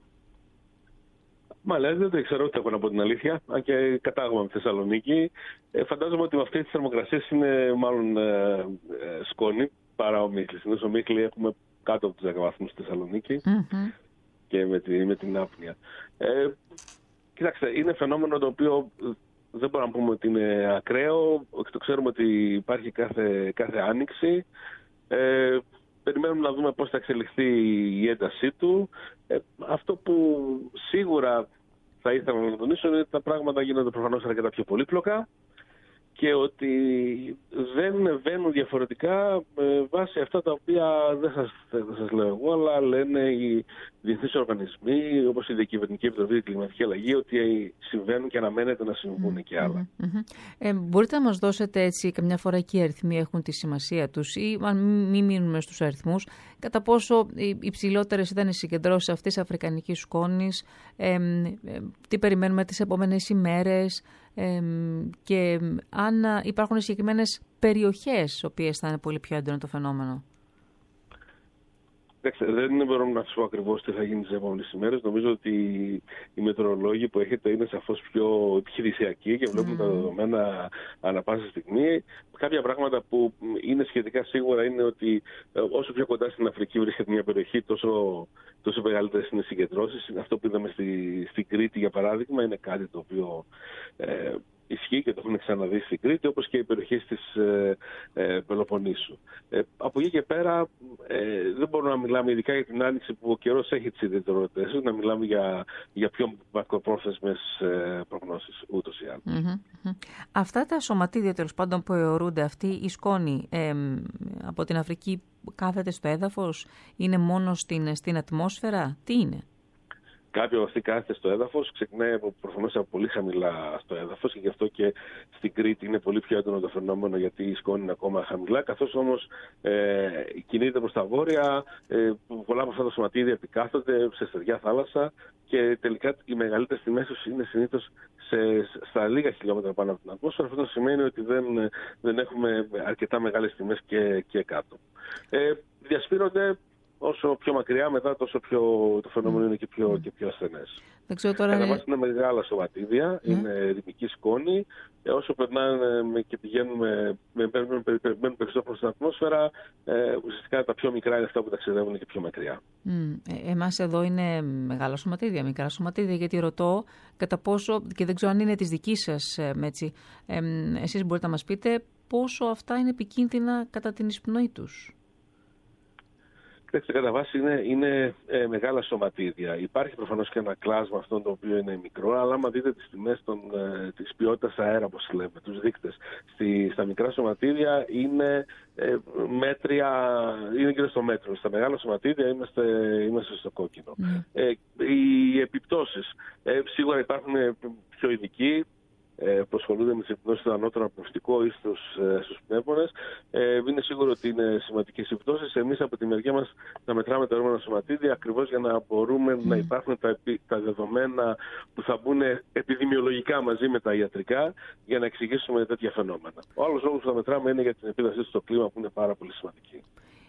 Μα λέει, δεν το ξέρω, ούτε έχω να πω την αλήθεια. Αν και κατάγομαι από τη Θεσσαλονίκη, φαντάζομαι ότι με αυτές τις θερμοκρασίες είναι μάλλον σκόνη παρά ομίχλη. Συνήθως ομίχλη έχουμε κάτω από τους 10 βαθμούς στη Θεσσαλονίκη. Mm-hmm. Και με την άπνοια. Κοιτάξτε, είναι φαινόμενο το οποίο δεν μπορούμε να πούμε ότι είναι ακραίο. Το ξέρουμε ότι υπάρχει κάθε άνοιξη. Περιμένουμε να δούμε πώς θα εξελιχθεί η έντασή του. Αυτό που σίγουρα θα ήθελα να τονίσω είναι ότι τα πράγματα γίνονται προφανώς αρκετά πιο πολύπλοκα. και ότι δεν βαίνουν διαφορετικά με βάση αυτά τα οποία δεν σας λέω εγώ, αλλά λένε οι διεθνείς οργανισμοί, όπως η Διακυβερνητική Επιτροπή για Κλιματική Αλλαγή, ότι συμβαίνουν και αναμένεται να συμβούν και άλλα. Μπορείτε να μας δώσετε έτσι καμιά φορά και οι αριθμοί έχουν τη σημασία τους, ή αν μην μείνουμε στους αριθμούς, κατά πόσο οι υψηλότερες ήταν οι συγκεντρώσεις αυτής της αφρικανικής σκόνης, τι περιμένουμε τις επόμενες ημέρες, και αν υπάρχουν συγκεκριμένες περιοχές στις οποίες θα είναι πολύ πιο έντονο το φαινόμενο. Δεν μπορώ να σας πω ακριβώς τι θα γίνει τις επόμενες ημέρες. Νομίζω ότι οι μετεωρολόγοι που έχετε είναι σαφώς πιο επιχειρησιακοί και βλέπουν τα δεδομένα ανά πάσα στιγμή. Κάποια πράγματα που είναι σχετικά σίγουρα είναι ότι όσο πιο κοντά στην Αφρική βρίσκεται μια περιοχή, τόσο μεγαλύτερες είναι οι συγκεντρώσεις. Αυτό που είδαμε στην Κρήτη, για παράδειγμα, είναι κάτι το οποίο ισχύει και το έχουμε ξαναδεί στην Κρήτη, όπως και οι περιοχές της Πελοποννήσου. Από εκεί και πέρα δεν μπορούμε να μιλάμε, ειδικά για την Άνοιξη που ο καιρός έχει τις ιδιαιτερότητες, να μιλάμε για πιο μακροπρόθεσμες προγνώσεις ούτως ή άλλως. Αυτά τα σωματίδια, τέλος πάντων, που αιωρούνται, αυτή η σκόνη από την Αφρική κάθεται στο έδαφος, είναι μόνο στην ατμόσφαιρα, τι είναι? Κάποια από αυτή κάθεται στο έδαφος, ξεκινάει προφανώς από πολύ χαμηλά στο έδαφος και γι' αυτό και στην Κρήτη είναι πολύ πιο έντονο το φαινόμενο, γιατί η σκόνη είναι ακόμα χαμηλά. Καθώς όμως κινείται προς τα βόρεια, πολλά από αυτά τα σωματίδια επικάθονται σε στεριά θάλασσα και τελικά οι μεγαλύτερες τιμές τους είναι συνήθως στα λίγα χιλιόμετρα πάνω από την ατμόσφαιρα. Αυτό σημαίνει ότι δεν έχουμε αρκετά μεγάλες τιμές και κάτω. Διασπείρονται. Όσο πιο μακριά μετά, τόσο πιο το φαινόμενο είναι και πιο ασθενές. Κατά βάση είναι μεγάλα σωματίδια, είναι ρημική σκόνη. Όσο περνάνε και μένουν περισσότερο προς την ατμόσφαιρα, ουσιαστικά τα πιο μικρά είναι αυτά που ταξιδεύουν και πιο μακριά. Εμάς εδώ είναι μεγάλα σωματίδια, μικρά σωματίδια, γιατί ρωτώ κατά πόσο, και δεν ξέρω αν είναι της δικής σας έτσι, εσείς μπορείτε να μας πείτε πόσο αυτά είναι επικίνδυνα κατά την εισπνοή τους. Κατά βάση είναι μεγάλα σωματίδια. Υπάρχει προφανώς και ένα κλάσμα αυτό το οποίο είναι μικρό, αλλά άμα δείτε τις τιμές της ποιότητας αέρα, όπως λέμε, τους δείκτες, στα μικρά σωματίδια είναι μέτρια, είναι γύρω στο μέτρο. Στα μεγάλα σωματίδια είμαστε στο κόκκινο. Οι επιπτώσεις, σίγουρα υπάρχουν πιο ειδικοί, που ασχολούνται με τις επιπτώσεις στο ανώτερο απνευστικό ή στους πνεύμονες. Είναι σίγουρο ότι είναι σημαντικές επιπτώσεις. Εμείς από τη μεριά μας να μετράμε τα ορμόνα σωματίδια ακριβώς για να μπορούμε να υπάρχουν τα δεδομένα που θα μπουν επιδημιολογικά μαζί με τα ιατρικά για να εξηγήσουμε τέτοια φαινόμενα. Ο άλλος λόγος που θα μετράμε είναι για την επίδραση στο κλίμα, που είναι πάρα πολύ σημαντική.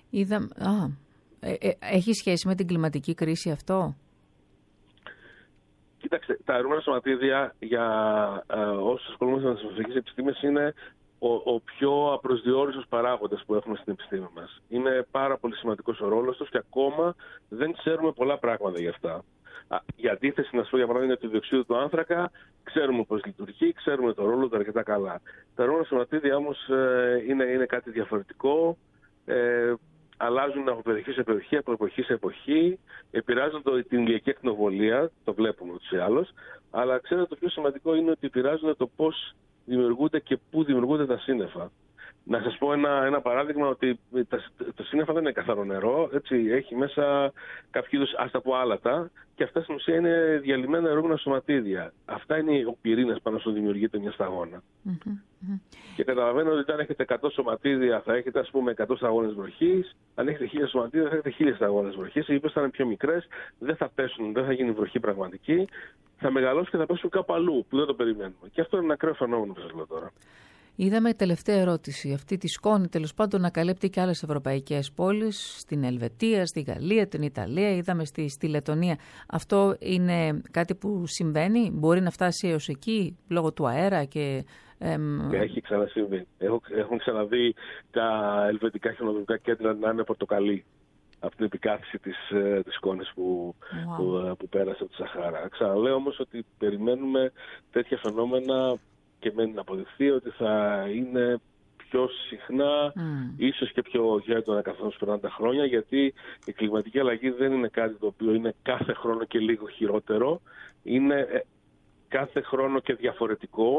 Έχει σχέση με την κλιματική κρίση αυτό? Κοιτάξτε, τα αιρούμενα σωματίδια για όσους ασχολούμαστε με τις ατμοσφαιρικές επιστήμες είναι ο πιο απροσδιόριστος παράγοντας που έχουμε στην επιστήμη μας. Είναι πάρα πολύ σημαντικός ο ρόλος τους και ακόμα δεν ξέρουμε πολλά πράγματα γι' αυτά. Για αντίθεση, να σου πω για παράδειγμα, το διοξείδιο του άνθρακα, ξέρουμε πώς λειτουργεί, ξέρουμε το ρόλο του αρκετά καλά. Τα αιρούμενα σωματίδια όμως είναι κάτι διαφορετικό. Αλλάζουν από περιοχή σε περιοχή, από εποχή σε εποχή, επηρεάζουν την ηλιακή ακτινοβολία, το βλέπουμε ούτως ή άλλως, αλλά ξέρετε το πιο σημαντικό είναι ότι επηρεάζουν το πώς δημιουργούνται και πού δημιουργούνται τα σύννεφα. Να σας πω ένα παράδειγμα, ότι το σύννεφα δεν είναι καθαρό νερό, έτσι, έχει μέσα κάποιο είδους, ας τα πω, άλατα, και αυτά στην ουσία είναι διαλυμένα αιρούμενα σωματίδια. Αυτά είναι ο πυρήνας πάνω στο δημιουργείται μια σταγόνα. Και καταλαβαίνω ότι αν έχετε 100 σωματίδια θα έχετε, ας πούμε, 100 σταγόνες βροχής. Αν έχετε 1000 σωματίδια θα έχετε 1000 σταγόνες βροχής. Οι οποίες θα είναι πιο μικρές, δεν θα πέσουν, δεν θα γίνει βροχή πραγματική. Θα μεγαλώσει και θα πέσουν κάπου αλλού που δεν το περιμένουμε. Και αυτό είναι ένα ακραίο φαινόμενο που σας λέω τώρα. Είδαμε τελευταία ερώτηση. Αυτή τη σκόνη τέλος πάντων να καλύπτει και άλλες ευρωπαϊκές πόλεις, στην Ελβετία, στη Γαλλία, την Ιταλία, είδαμε στη Λετονία. Αυτό είναι κάτι που συμβαίνει, μπορεί να φτάσει έως εκεί λόγω του αέρα και... Έχει ξανασυμβεί. Έχουν ξαναδεί τα ελβετικά χιονοδρομικά κέντρα να είναι πορτοκαλί από την επικάθιση της σκόνης που πέρασε από τη Σαχάρα. Ξαναλέω όμως ότι περιμένουμε τέτοια φαινόμενα και μένει να αποδειχθεί ότι θα είναι πιο συχνά, ίσως και πιο έντονα καθώς περνάνε τα χρόνια, γιατί η κλιματική αλλαγή δεν είναι κάτι το οποίο είναι κάθε χρόνο και λίγο χειρότερο. Είναι κάθε χρόνο και διαφορετικό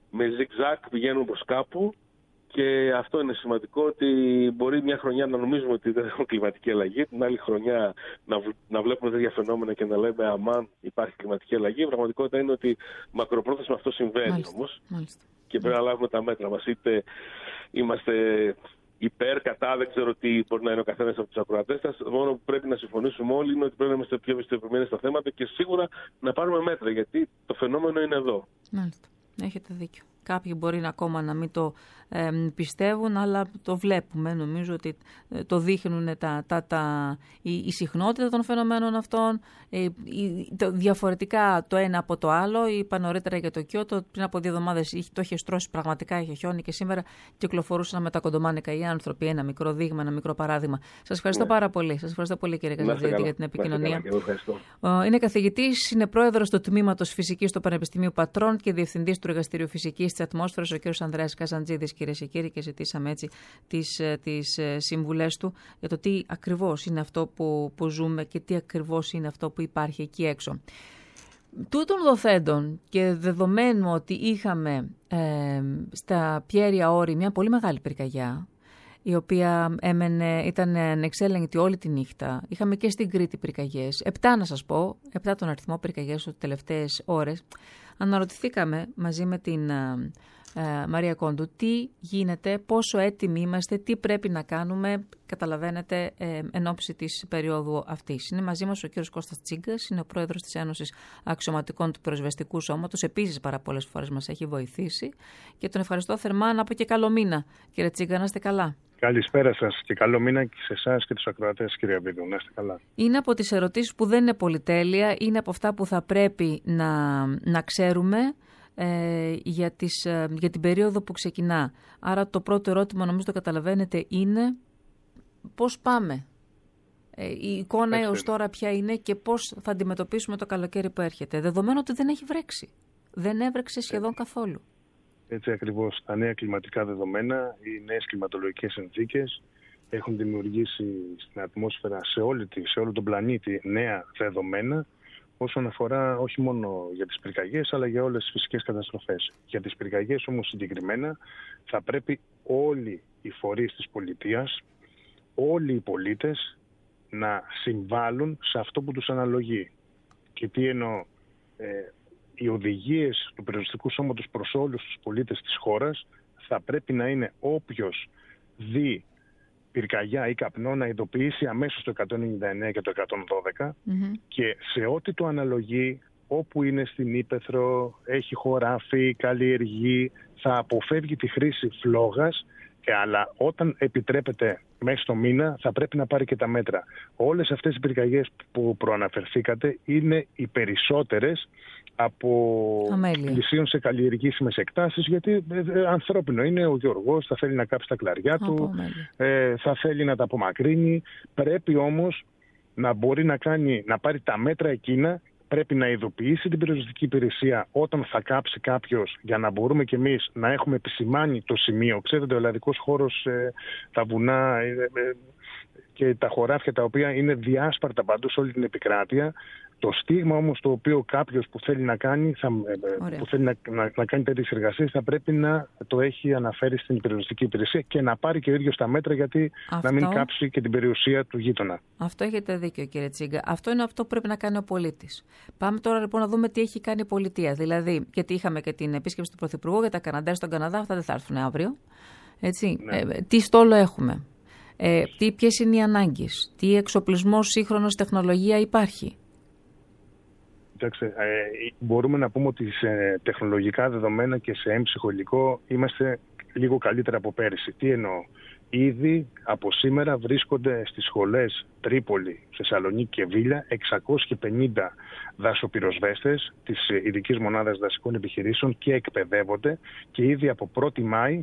με zigzag πηγαίνουν προς κάπου. Και αυτό είναι σημαντικό, ότι μπορεί μια χρονιά να νομίζουμε ότι δεν έχουμε κλιματική αλλαγή, την άλλη χρονιά να βλέπουμε τέτοια φαινόμενα και να λέμε αμάν υπάρχει κλιματική αλλαγή. Η πραγματικότητα είναι ότι μακροπρόθεσμα αυτό συμβαίνει όμως. Και πρέπει να λάβουμε τα μέτρα μας. Είτε είμαστε υπέρ, κατά, δεν ξέρω τι μπορεί να είναι ο καθένας από τους ακροατές. Μόνο που πρέπει να συμφωνήσουμε όλοι είναι ότι πρέπει να είμαστε πιο ευαισθητοποιημένοι στα θέματα και σίγουρα να πάρουμε μέτρα, γιατί το φαινόμενο είναι εδώ. Μάλιστα. Έχετε δίκιο. Κάποιοι μπορεί ακόμα να μην το πιστεύουν, αλλά το βλέπουμε. Νομίζω ότι το δείχνουν η συχνότητα των φαινομένων αυτών, διαφορετικά το ένα από το άλλο. Είπα νωρίτερα για το Κιώτο, πριν από 2 εβδομάδες το είχε στρώσει, πραγματικά είχε χιόνι και σήμερα κυκλοφορούσαν με τα κοντομάνικα οι άνθρωποι. Ένα μικρό δείγμα, ένα μικρό παράδειγμα. Σας ευχαριστώ πάρα πολύ. Σας ευχαριστώ πολύ, κύριε Καζαντζίδη, για την επικοινωνία. Είναι καθηγητής, είναι πρόεδρος του Τμήματος Φυσικής στο Πανεπιστήμιο Πατρών και διευθυντής του Εργαστηρίου Φυσικής της Ατμόσφαιρας, ο κ. Ανδρέας Καζαντζίδης, κυρίες και κύριοι, και ζητήσαμε έτσι τις συμβουλές του για το τι ακριβώς είναι αυτό που ζούμε και τι ακριβώς είναι αυτό που υπάρχει εκεί έξω. Τούτων δοθέντων και δεδομένου ότι είχαμε στα Πιέρια Όρη μια πολύ μεγάλη πυρκαγιά, η οποία ήταν ανεξέλεγκτη όλη τη νύχτα. Είχαμε και στην Κρήτη πυρκαγιές. 7 να σας πω, 7 τον αριθμό πυρκαγιές τις τελευταίες ώρες. Αναρωτηθήκαμε μαζί με την Μαρία Κόντου τι γίνεται, πόσο έτοιμοι είμαστε, τι πρέπει να κάνουμε, καταλαβαίνετε, εν ώψη της περίοδου αυτής. Είναι μαζί μας ο κ. Κώστας Τσίγκας, είναι ο πρόεδρος της Ένωσης Αξιωματικών του Πυροσβεστικού Σώματος. Επίσης πάρα πολλές φορές μας έχει βοηθήσει και τον ευχαριστώ θερμά. Να πω και καλό μήνα, κύριε Τσίγκα, να είστε καλά. Καλησπέρα σας και καλό μήνα και σε εσάς και τους ακροατές, κύριε Βίδου. Να είστε καλά. Είναι από τις ερωτήσεις που δεν είναι πολυτέλεια, είναι από αυτά που θα πρέπει να ξέρουμε για την περίοδο που ξεκινά. Άρα το πρώτο ερώτημα, νομίζω το καταλαβαίνετε, είναι πώς πάμε. Η εικόνα έως τώρα ποια είναι και πώς θα αντιμετωπίσουμε το καλοκαίρι που έρχεται. Δεδομένου ότι δεν έχει βρέξει. Δεν έβρεξε σχεδόν καθόλου. Έτσι ακριβώς. Τα νέα κλιματικά δεδομένα, οι νέες κλιματολογικές συνθήκες έχουν δημιουργήσει στην ατμόσφαιρα σε όλο τον πλανήτη νέα δεδομένα όσον αφορά όχι μόνο για τις πυρκαγιές αλλά για όλες τις φυσικές καταστροφές. Για τις πυρκαγιές όμως συγκεκριμένα θα πρέπει όλοι οι φορείς της πολιτείας, όλοι οι πολίτες να συμβάλλουν σε αυτό που τους αναλογεί. Και τι εννοώ, οι οδηγίες του Πυροσβεστικού Σώματος προς όλους τους πολίτες της χώρας θα πρέπει να είναι όποιος δει πυρκαγιά ή καπνό να ειδοποιήσει αμέσως το 199 και το 112 και σε ό,τι το αναλογεί, όπου είναι στην ύπαιθρο, έχει χωράφι, καλλιεργεί, θα αποφεύγει τη χρήση φλόγας, αλλά όταν επιτρέπεται μέσα στο μήνα θα πρέπει να πάρει και τα μέτρα. Όλες αυτές οι πυρκαγιές που προαναφερθήκατε είναι οι περισσότερες από πλησίων σε καλλιεργήσιμες εκτάσεις, γιατί ανθρώπινο είναι, ο γεωργός θα θέλει να κάψει τα κλαριά του, θα θέλει να τα απομακρύνει. Πρέπει όμως να μπορεί να πάρει τα μέτρα εκείνα. Πρέπει να ειδοποιήσει την πυροσβεστική υπηρεσία όταν θα κάψει κάποιος, για να μπορούμε κι εμείς να έχουμε επισημάνει το σημείο. Ξέρετε, ο ελλαδικός χώρος, τα βουνά και τα χωράφια τα οποία είναι διάσπαρτα παντού σε όλη την επικράτεια. Το στίγμα όμως το οποίο κάποιος που θέλει να κάνει, που θέλει να κάνει τέτοιες εργασίες, θα πρέπει να το έχει αναφέρει στην πυροσβεστική υπηρεσία και να πάρει και ο ίδιος τα μέτρα, γιατί να μην κάψει και την περιουσία του γείτονα. Αυτό έχετε δίκιο, κύριε Τσίγκα. Αυτό είναι αυτό που πρέπει να κάνει ο πολίτης. Πάμε τώρα λοιπόν να δούμε τι έχει κάνει η πολιτεία. Δηλαδή, γιατί είχαμε και την επίσκεψη του Πρωθυπουργού για τα Καναντέρ στον Καναδά, αυτά δεν θα έρθουν αύριο. Έτσι. Ναι. Τι στόλο έχουμε, ποιες είναι οι ανάγκες, τι εξοπλισμός, σύγχρονος, τεχνολογία υπάρχει. Κοιτάξτε, μπορούμε να πούμε ότι σε τεχνολογικά δεδομένα και σε έμψυχο υλικό είμαστε λίγο καλύτερα από πέρυσι. Τι εννοώ? Ήδη από σήμερα βρίσκονται στις σχολές Τρίπολη, Θεσσαλονίκη και Βίλια 650 δασοπυροσβέστες της Ειδικής Μονάδας Δασικών Επιχειρήσεων και εκπαιδεύονται, και ήδη από 1η Μάη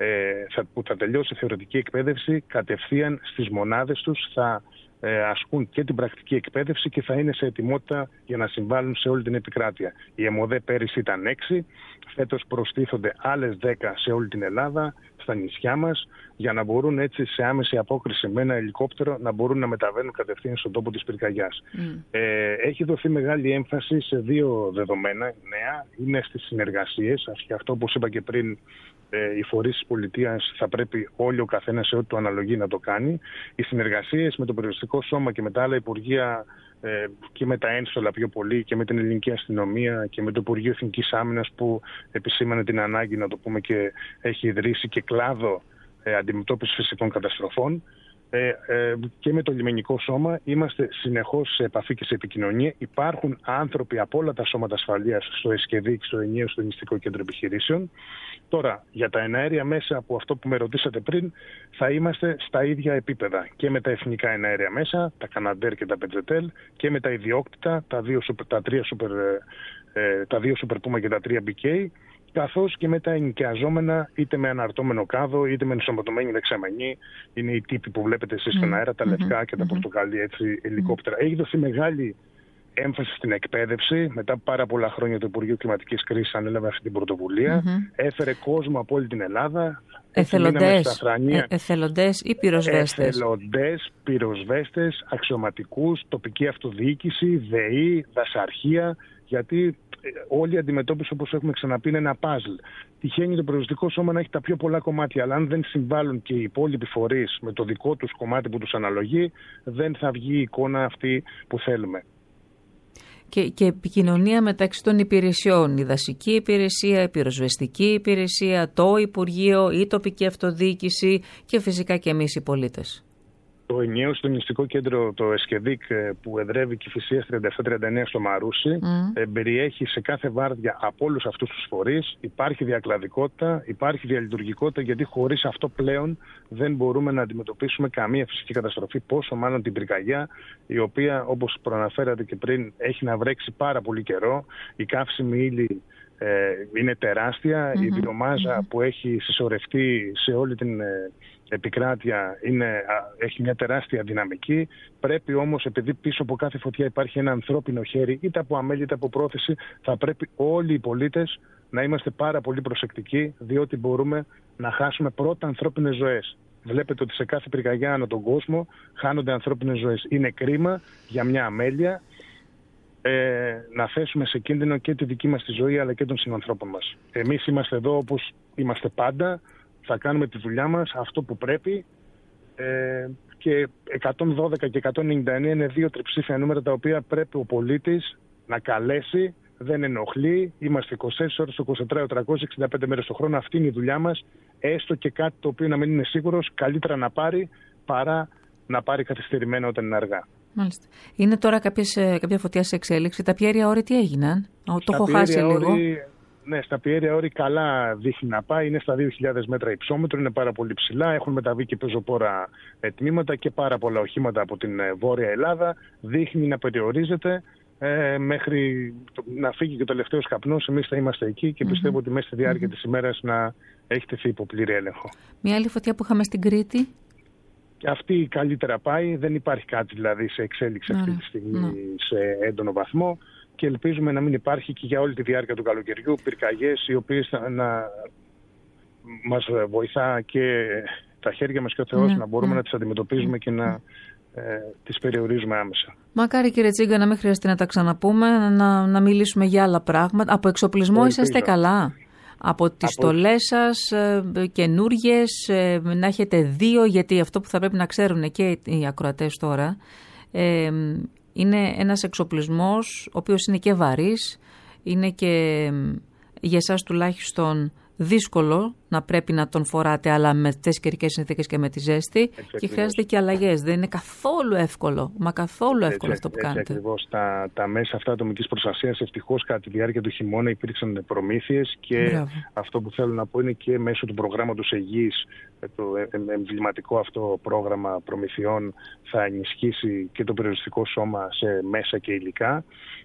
που θα τελειώσει η θεωρητική εκπαίδευση, κατευθείαν στις μονάδες τους θα ασκούν και την πρακτική εκπαίδευση και θα είναι σε ετοιμότητα για να συμβάλλουν σε όλη την επικράτεια. Η ΕΜΟΔΕ πέρυσι ήταν 6, φέτος προστίθονται άλλες 10 σε όλη την Ελλάδα. στα νησιά μας, για να μπορούν έτσι σε άμεση απόκριση με ένα ελικόπτερο να μπορούν να μεταβαίνουν κατευθείαν στον τόπο της πυρκαγιάς. Έχει δοθεί μεγάλη έμφαση σε δύο δεδομένα νέα. Είναι στις συνεργασίες. Αυτό, όπως είπα και πριν, οι φορείς της πολιτείας θα πρέπει όλοι ο καθένας σε ό,τι του αναλογεί να το κάνει. Οι συνεργασίες με το Περιοριστικό Σώμα και με τα άλλα υπουργεία και με τα ένστολα πιο πολύ και με την ελληνική αστυνομία και με το Υπουργείο Εθνικής Άμυνας που επισήμανε την ανάγκη, να το πούμε, και έχει ιδρύσει και κλάδο αντιμετώπισης φυσικών καταστροφών, και με το λιμενικό σώμα είμαστε συνεχώς σε επαφή και σε επικοινωνία. Υπάρχουν άνθρωποι από όλα τα σώματα ασφαλείας στο ΕΣΚΕΔΙΚ, στο ενιαίο συντονιστικό κέντρο επιχειρήσεων. Τώρα, για τα εναέρια μέσα, από αυτό που με ρωτήσατε πριν, θα είμαστε στα ίδια επίπεδα και με τα εθνικά εναέρια μέσα, τα Καναντέρ και τα Πετζετέλ, και με τα ιδιόκτητα, τα δύο Super Puma και τα 3 BK, καθώς και με τα ενοικιαζόμενα, είτε με αναρτώμενο κάδο, είτε με ενσωματωμένη δεξαμενή. Είναι οι τύποι που βλέπετε εσείς στον αέρα, τα λευκά και τα πορτοκαλί ελικόπτερα. Έχει δοθεί μεγάλη έμφαση στην εκπαίδευση. Μετά από πάρα πολλά χρόνια το Υπουργείο Κλιματικής Κρίσης ανέλαβε αυτή την πρωτοβουλία. Έφερε κόσμο από όλη την Ελλάδα. Εθελοντές ή πυροσβέστες? Εθελοντές, πυροσβέστες, αξιωματικούς, τοπική αυτοδιοίκηση, ΔΕΗ, δασαρχεία. Γιατί όλη η αντιμετώπιση, όπως έχουμε ξαναπεί, είναι ένα παζλ. Τυχαίνει το Περιοριστικό Σώμα να έχει τα πιο πολλά κομμάτια, αλλά αν δεν συμβάλλουν και οι υπόλοιποι φορείς με το δικό τους κομμάτι που τους αναλογεί, δεν θα βγει η εικόνα αυτή που θέλουμε. Και επικοινωνία μεταξύ των υπηρεσιών, η δασική υπηρεσία, η πυροσβεστική υπηρεσία, το Υπουργείο, η τοπική αυτοδιοίκηση και φυσικά και εμείς οι πολίτες. Το ενιαίο συντονιστικό κέντρο, το ΕΣΚΕΔΙΚ, που εδρεύει Κηφισίας 37-39 στο Μαρούσι, περιέχει σε κάθε βάρδια από όλους αυτούς τους φορείς. Υπάρχει διακλαδικότητα, υπάρχει διαλειτουργικότητα, γιατί χωρίς αυτό πλέον δεν μπορούμε να αντιμετωπίσουμε καμία φυσική καταστροφή, πόσο μάλλον την πυρκαγιά, η οποία, όπως προαναφέρατε και πριν, έχει να βρέξει πάρα πολύ καιρό. Η καύσιμη ύλη είναι τεράστια, η βιομάζα που έχει συσσωρευτεί σε όλη την επικράτεια έχει μια τεράστια δυναμική. Πρέπει όμως, επειδή πίσω από κάθε φωτιά υπάρχει ένα ανθρώπινο χέρι, είτε από αμέλεια είτε από πρόθεση, θα πρέπει όλοι οι πολίτες να είμαστε πάρα πολύ προσεκτικοί, διότι μπορούμε να χάσουμε πρώτα ανθρώπινες ζωές. Βλέπετε ότι σε κάθε πυρκαγιά ανά τον κόσμο χάνονται ανθρώπινες ζωές. Είναι κρίμα για μια αμέλεια να θέσουμε σε κίνδυνο και τη δική μας τη ζωή, αλλά και των συνανθρώπων μας. Εμείς είμαστε εδώ όπως είμαστε πάντα. Θα κάνουμε τη δουλειά μας, αυτό που πρέπει, και 112 και 199 είναι δύο τριψήφια νούμερα τα οποία πρέπει ο πολίτης να καλέσει. Δεν ενοχλεί, είμαστε 24 ώρες, 24, 365 μέρες το χρόνο, αυτή είναι η δουλειά μας. Έστω και κάτι το οποίο να μην είναι σίγουρος, καλύτερα να πάρει παρά να πάρει καθυστερημένα όταν είναι αργά. Μάλιστα. Είναι τώρα κάποια φωτιά σε εξέλιξη. Τα πιέρια όρη τι έγιναν? Το έχω χάσει λίγο. Ναι, στα πιέρια όρη καλά δείχνει να πάει. Είναι στα 2.000 μέτρα υψόμετρο, είναι πάρα πολύ ψηλά. Έχουν μεταβεί και πεζοπόρα τμήματα και πάρα πολλά οχήματα από την Βόρεια Ελλάδα. Δείχνει να περιορίζεται μέχρι να φύγει και ο τελευταίος καπνός. Εμείς θα είμαστε εκεί και πιστεύω ότι μέσα στη διάρκεια της ημέρας να έχει τεθεί υπό πλήρη έλεγχο. Μια άλλη φωτιά που είχαμε στην Κρήτη. Αυτή καλύτερα πάει. Δεν υπάρχει κάτι δηλαδή σε εξέλιξη αυτή τη στιγμή σε έντονο βαθμό. Και ελπίζουμε να μην υπάρχει και για όλη τη διάρκεια του καλοκαιριού πυρκαγιές, οι οποίες να μας βοηθά και τα χέρια μας και ο Θεός να μπορούμε να τις αντιμετωπίζουμε και να τις περιορίζουμε άμεσα. Μακάρι, κύριε Τσίγκα, να μην χρειαστεί να τα ξαναπούμε, να μιλήσουμε για άλλα πράγματα. Από εξοπλισμό είσαστε καλά? Από τις στολές σας καινούργιες, να έχετε δύο, γιατί αυτό που θα πρέπει να ξέρουν και οι ακροατές τώρα, είναι ένας εξοπλισμός ο οποίος είναι και βαρύς, είναι και για εσάς τουλάχιστον δύσκολο να πρέπει να τον φοράτε, αλλά με τις καιρικές συνθήκες και με τη ζέστη, και χρειάζεται και αλλαγές. Δεν είναι καθόλου εύκολο, καθόλου εύκολο αυτό που κάνετε. Έτσι ακριβώς. Τα μέσα αυτά ατομικής προστασίας, ευτυχώς κατά τη διάρκεια του χειμώνα υπήρξαν προμήθειες και αυτό που θέλω να πω είναι και μέσω του προγράμματος Αιγής, το εμβληματικό αυτό πρόγραμμα προμηθειών θα ενισχύσει και το Περιοριστικό Σώμα σε μέσα και υλικά.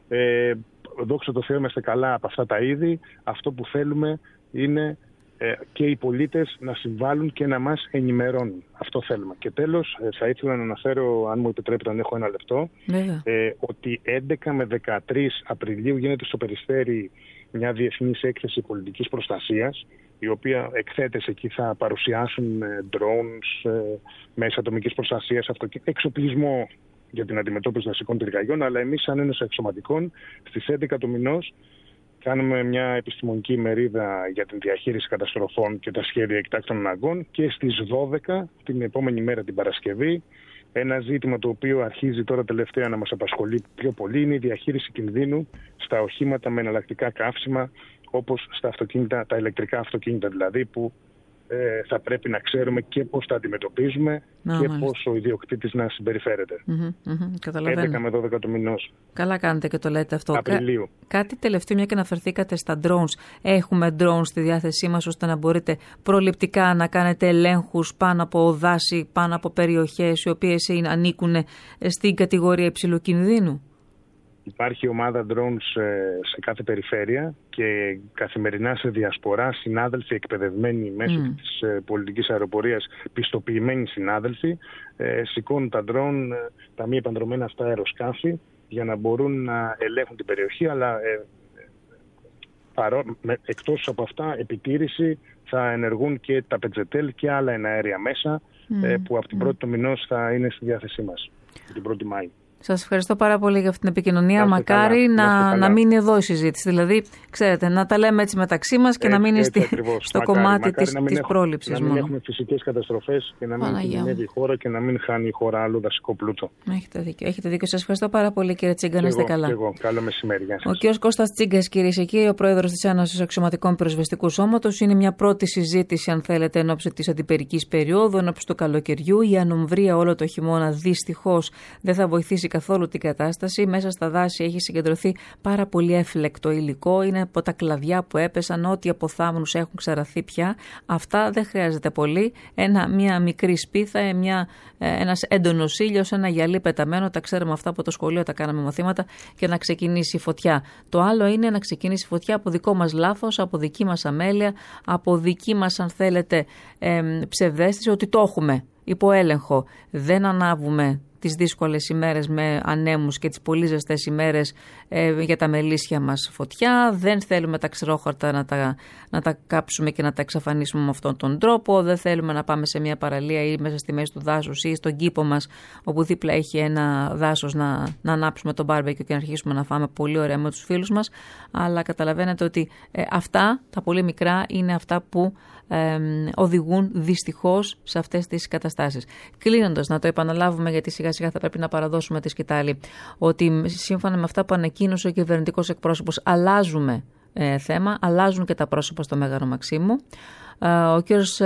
Δόξα τω Θεώ, είμαστε καλά από αυτά τα είδη. Αυτό που θέλουμε είναι και οι πολίτες να συμβάλλουν και να μας ενημερώνουν. Αυτό θέλουμε. Και τέλος, θα ήθελα να αναφέρω, αν μου επιτρέπετε να έχω ένα λεπτό, ότι 11 με 13 Απριλίου γίνεται στο Περιστέρι μια διεθνής έκθεση πολιτικής προστασίας, η οποία εκθέτες εκεί θα παρουσιάσουν drones, μέσα ατομικής προστασίας, εξοπλισμό για την αντιμετώπιση δασικών πυρκαγιών, αλλά εμείς σαν Ένωση Αξιωματικών στις 11 του μηνός κάνουμε μια επιστημονική ημερίδα για την διαχείριση καταστροφών και τα σχέδια εκτάκτων αναγκών και στις 12 την επόμενη μέρα την Παρασκευή ένα ζήτημα το οποίο αρχίζει τώρα τελευταία να μας απασχολεί πιο πολύ είναι η διαχείριση κινδύνου στα οχήματα με εναλλακτικά καύσιμα, όπως στα αυτοκίνητα, τα ηλεκτρικά αυτοκίνητα δηλαδή, που θα πρέπει να ξέρουμε και πώς τα αντιμετωπίζουμε και πώς ο ιδιοκτήτης να συμπεριφέρεται. 11 με 12 του μηνός. Καλά κάνετε και το λέτε αυτό. Απριλίου. Κάτι τελευταίο, μια και αναφερθήκατε στα drones. Έχουμε drones στη διάθεσή μας ώστε να μπορείτε προληπτικά να κάνετε ελέγχους πάνω από δάση, πάνω από περιοχές οι οποίες ανήκουν στην κατηγορία υψηλού κινδύνου. Υπάρχει ομάδα drones σε κάθε περιφέρεια και καθημερινά σε διασπορά συνάδελφοι εκπαιδευμένοι μέσω της πολιτικής αεροπορίας, πιστοποιημένοι συνάδελφοι, σηκώνουν τα drone, τα μη επανδρομένα αυτά αεροσκάφη για να μπορούν να ελέγχουν την περιοχή, αλλά εκτός από αυτά επιτήρηση θα ενεργούν και τα πετζετέλ και άλλα εναέρια μέσα που από την 1η του μηνός θα είναι στη διάθεσή μας, την 1η Μάη. Σας ευχαριστώ πάρα πολύ για αυτή την επικοινωνία. Μακάρι να μείνει εδώ η συζήτηση. Δηλαδή, ξέρετε, να τα λέμε έτσι μεταξύ μας και να μείνει στο κομμάτι της πρόληψης μόνο. Να μην έχουμε φυσικές καταστροφές και να μην κινδυνεύει η χώρα και να μην χάνει η χώρα άλλο δασικό πλούτο. Έχετε δίκιο. Σας ευχαριστώ πάρα πολύ, κύριε Τσίγκα. Να είστε καλά. Εγώ. Καλό μεσημέρι. Γεια σας. Ο κύριος Κώστας Τσίγκας, κυρίες και κύριοι, ο πρόεδρος της Ένωσης Αξιωματικών Πυροσβεστικού Σώματος. Είναι μια πρώτη συζήτηση, αν θέλετε, εν ώψη της αντιπερικής περίοδου, εν ώψη του καλοκαιριού. Η ανομβρία όλο το χειμώνα δυστυχώς δεν θα βοηθήσει καθόλου την κατάσταση. Μέσα στα δάση έχει συγκεντρωθεί πάρα πολύ έφλεκτο ήλικο. Είναι από τα κλαδιά που έπεσαν, ό,τι από θάμνους έχουν ξαραθεί πια. Αυτά δεν χρειάζεται πολύ. Μια μικρή σπίθα, ένας έντονος ήλιος, ένα γυαλί πεταμένο. Τα ξέρουμε αυτά από το σχολείο, τα κάναμε μαθήματα, και να ξεκινήσει η φωτιά. Το άλλο είναι να ξεκινήσει η φωτιά από δικό μας λάθος, από δική μας αμέλεια, από δική μας, αν θέλετε, ψευδαίσθηση ότι το έχουμε υπό έλεγχο. Δεν ανάβουμε τις δύσκολες ημέρες με ανέμους και τις πολύ ζεστές ημέρες για τα μελίσια μας φωτιά. Δεν θέλουμε τα ξηρόχορτα να τα κάψουμε και να τα εξαφανίσουμε με αυτόν τον τρόπο. Δεν θέλουμε να πάμε σε μια παραλία ή μέσα στη μέση του δάσους ή στον κήπο μας, όπου δίπλα έχει ένα δάσος, να ανάψουμε τον μπάρμπεκιου και να αρχίσουμε να φάμε πολύ ωραία με τους φίλους μας. Αλλά καταλαβαίνετε ότι αυτά, τα πολύ μικρά, είναι αυτά που οδηγούν δυστυχώς σε αυτές τις καταστάσεις. Κλείνοντας, να το επαναλάβουμε, γιατί σιγά σιγά θα πρέπει να παραδώσουμε τη σκητάλη, ότι σύμφωνα με αυτά που ανακοίνωσε ο κυβερνητικός εκπρόσωπος, αλλάζουμε θέμα, αλλάζουν και τα πρόσωπα στο Μέγαρο Μαξίμου. Ο κύριος,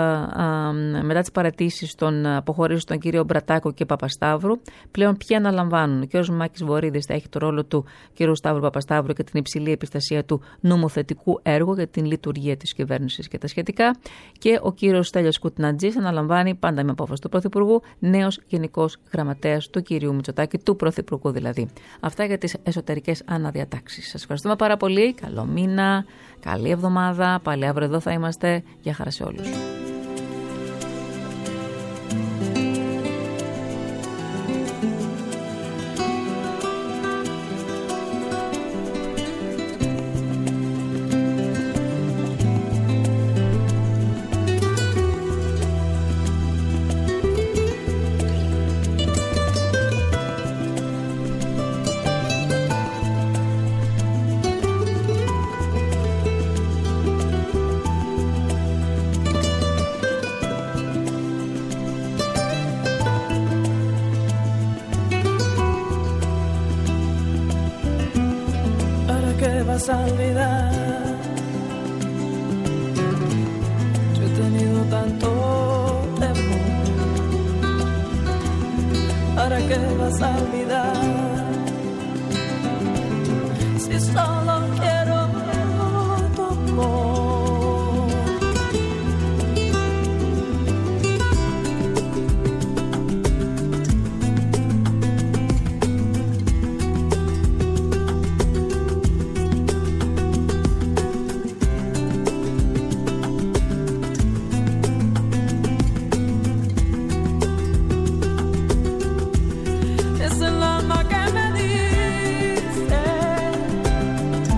μετά τις παραιτήσεις των αποχωρήσεων των κύριων Μπρατάκο και Παπασταύρου, πλέον ποιοι αναλαμβάνουν? Ο κύριος Μάκης Βορίδης θα έχει το ρόλο του κύριου Σταύρου Παπασταύρου και την υψηλή επιστασία του νομοθετικού έργου για την λειτουργία της κυβέρνησης και τα σχετικά. Και ο κύριος Στέλιος Κουτνατζής αναλαμβάνει, πάντα με απόφαση του Πρωθυπουργού, νέος Γενικός Γραμματέας του κυρίου Μητσοτάκη, του Πρωθυπουργού δηλαδή. Αυτά για τις εσωτερικές αναδιατάξεις. Σας ευχαριστούμε πάρα πολύ. Καλό μήνα, καλή εβδομάδα. Πάλι αύριο εδώ θα είμαστε. Γεια χαρά σε όλους. Vas a olvidar. Yo he tenido tanto temor. ¿Para qué vas a olvidar? Si solo quiero tu amor. Es el alma que me dice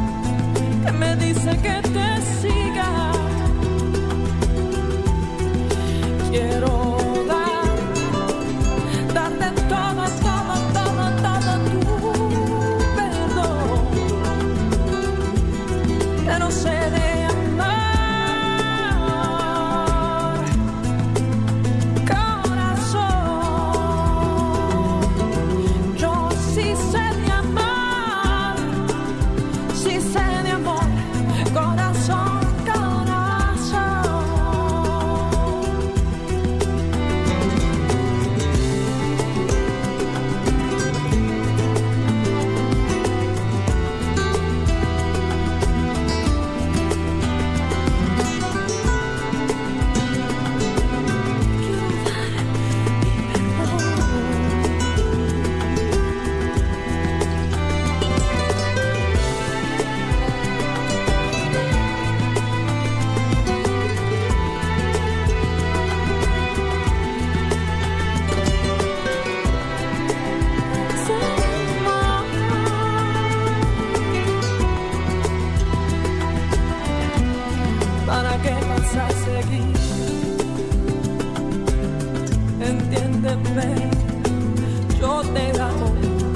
entiéndeme, yo te amo.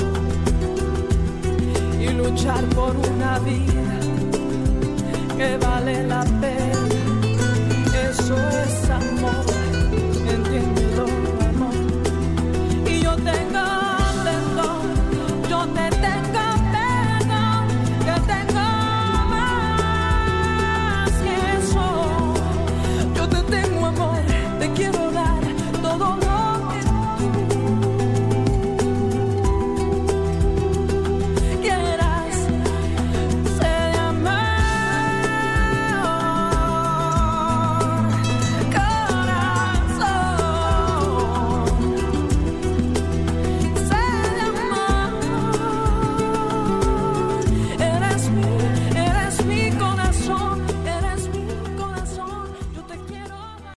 Y luchar por una vida que vale la pena, eso es amor.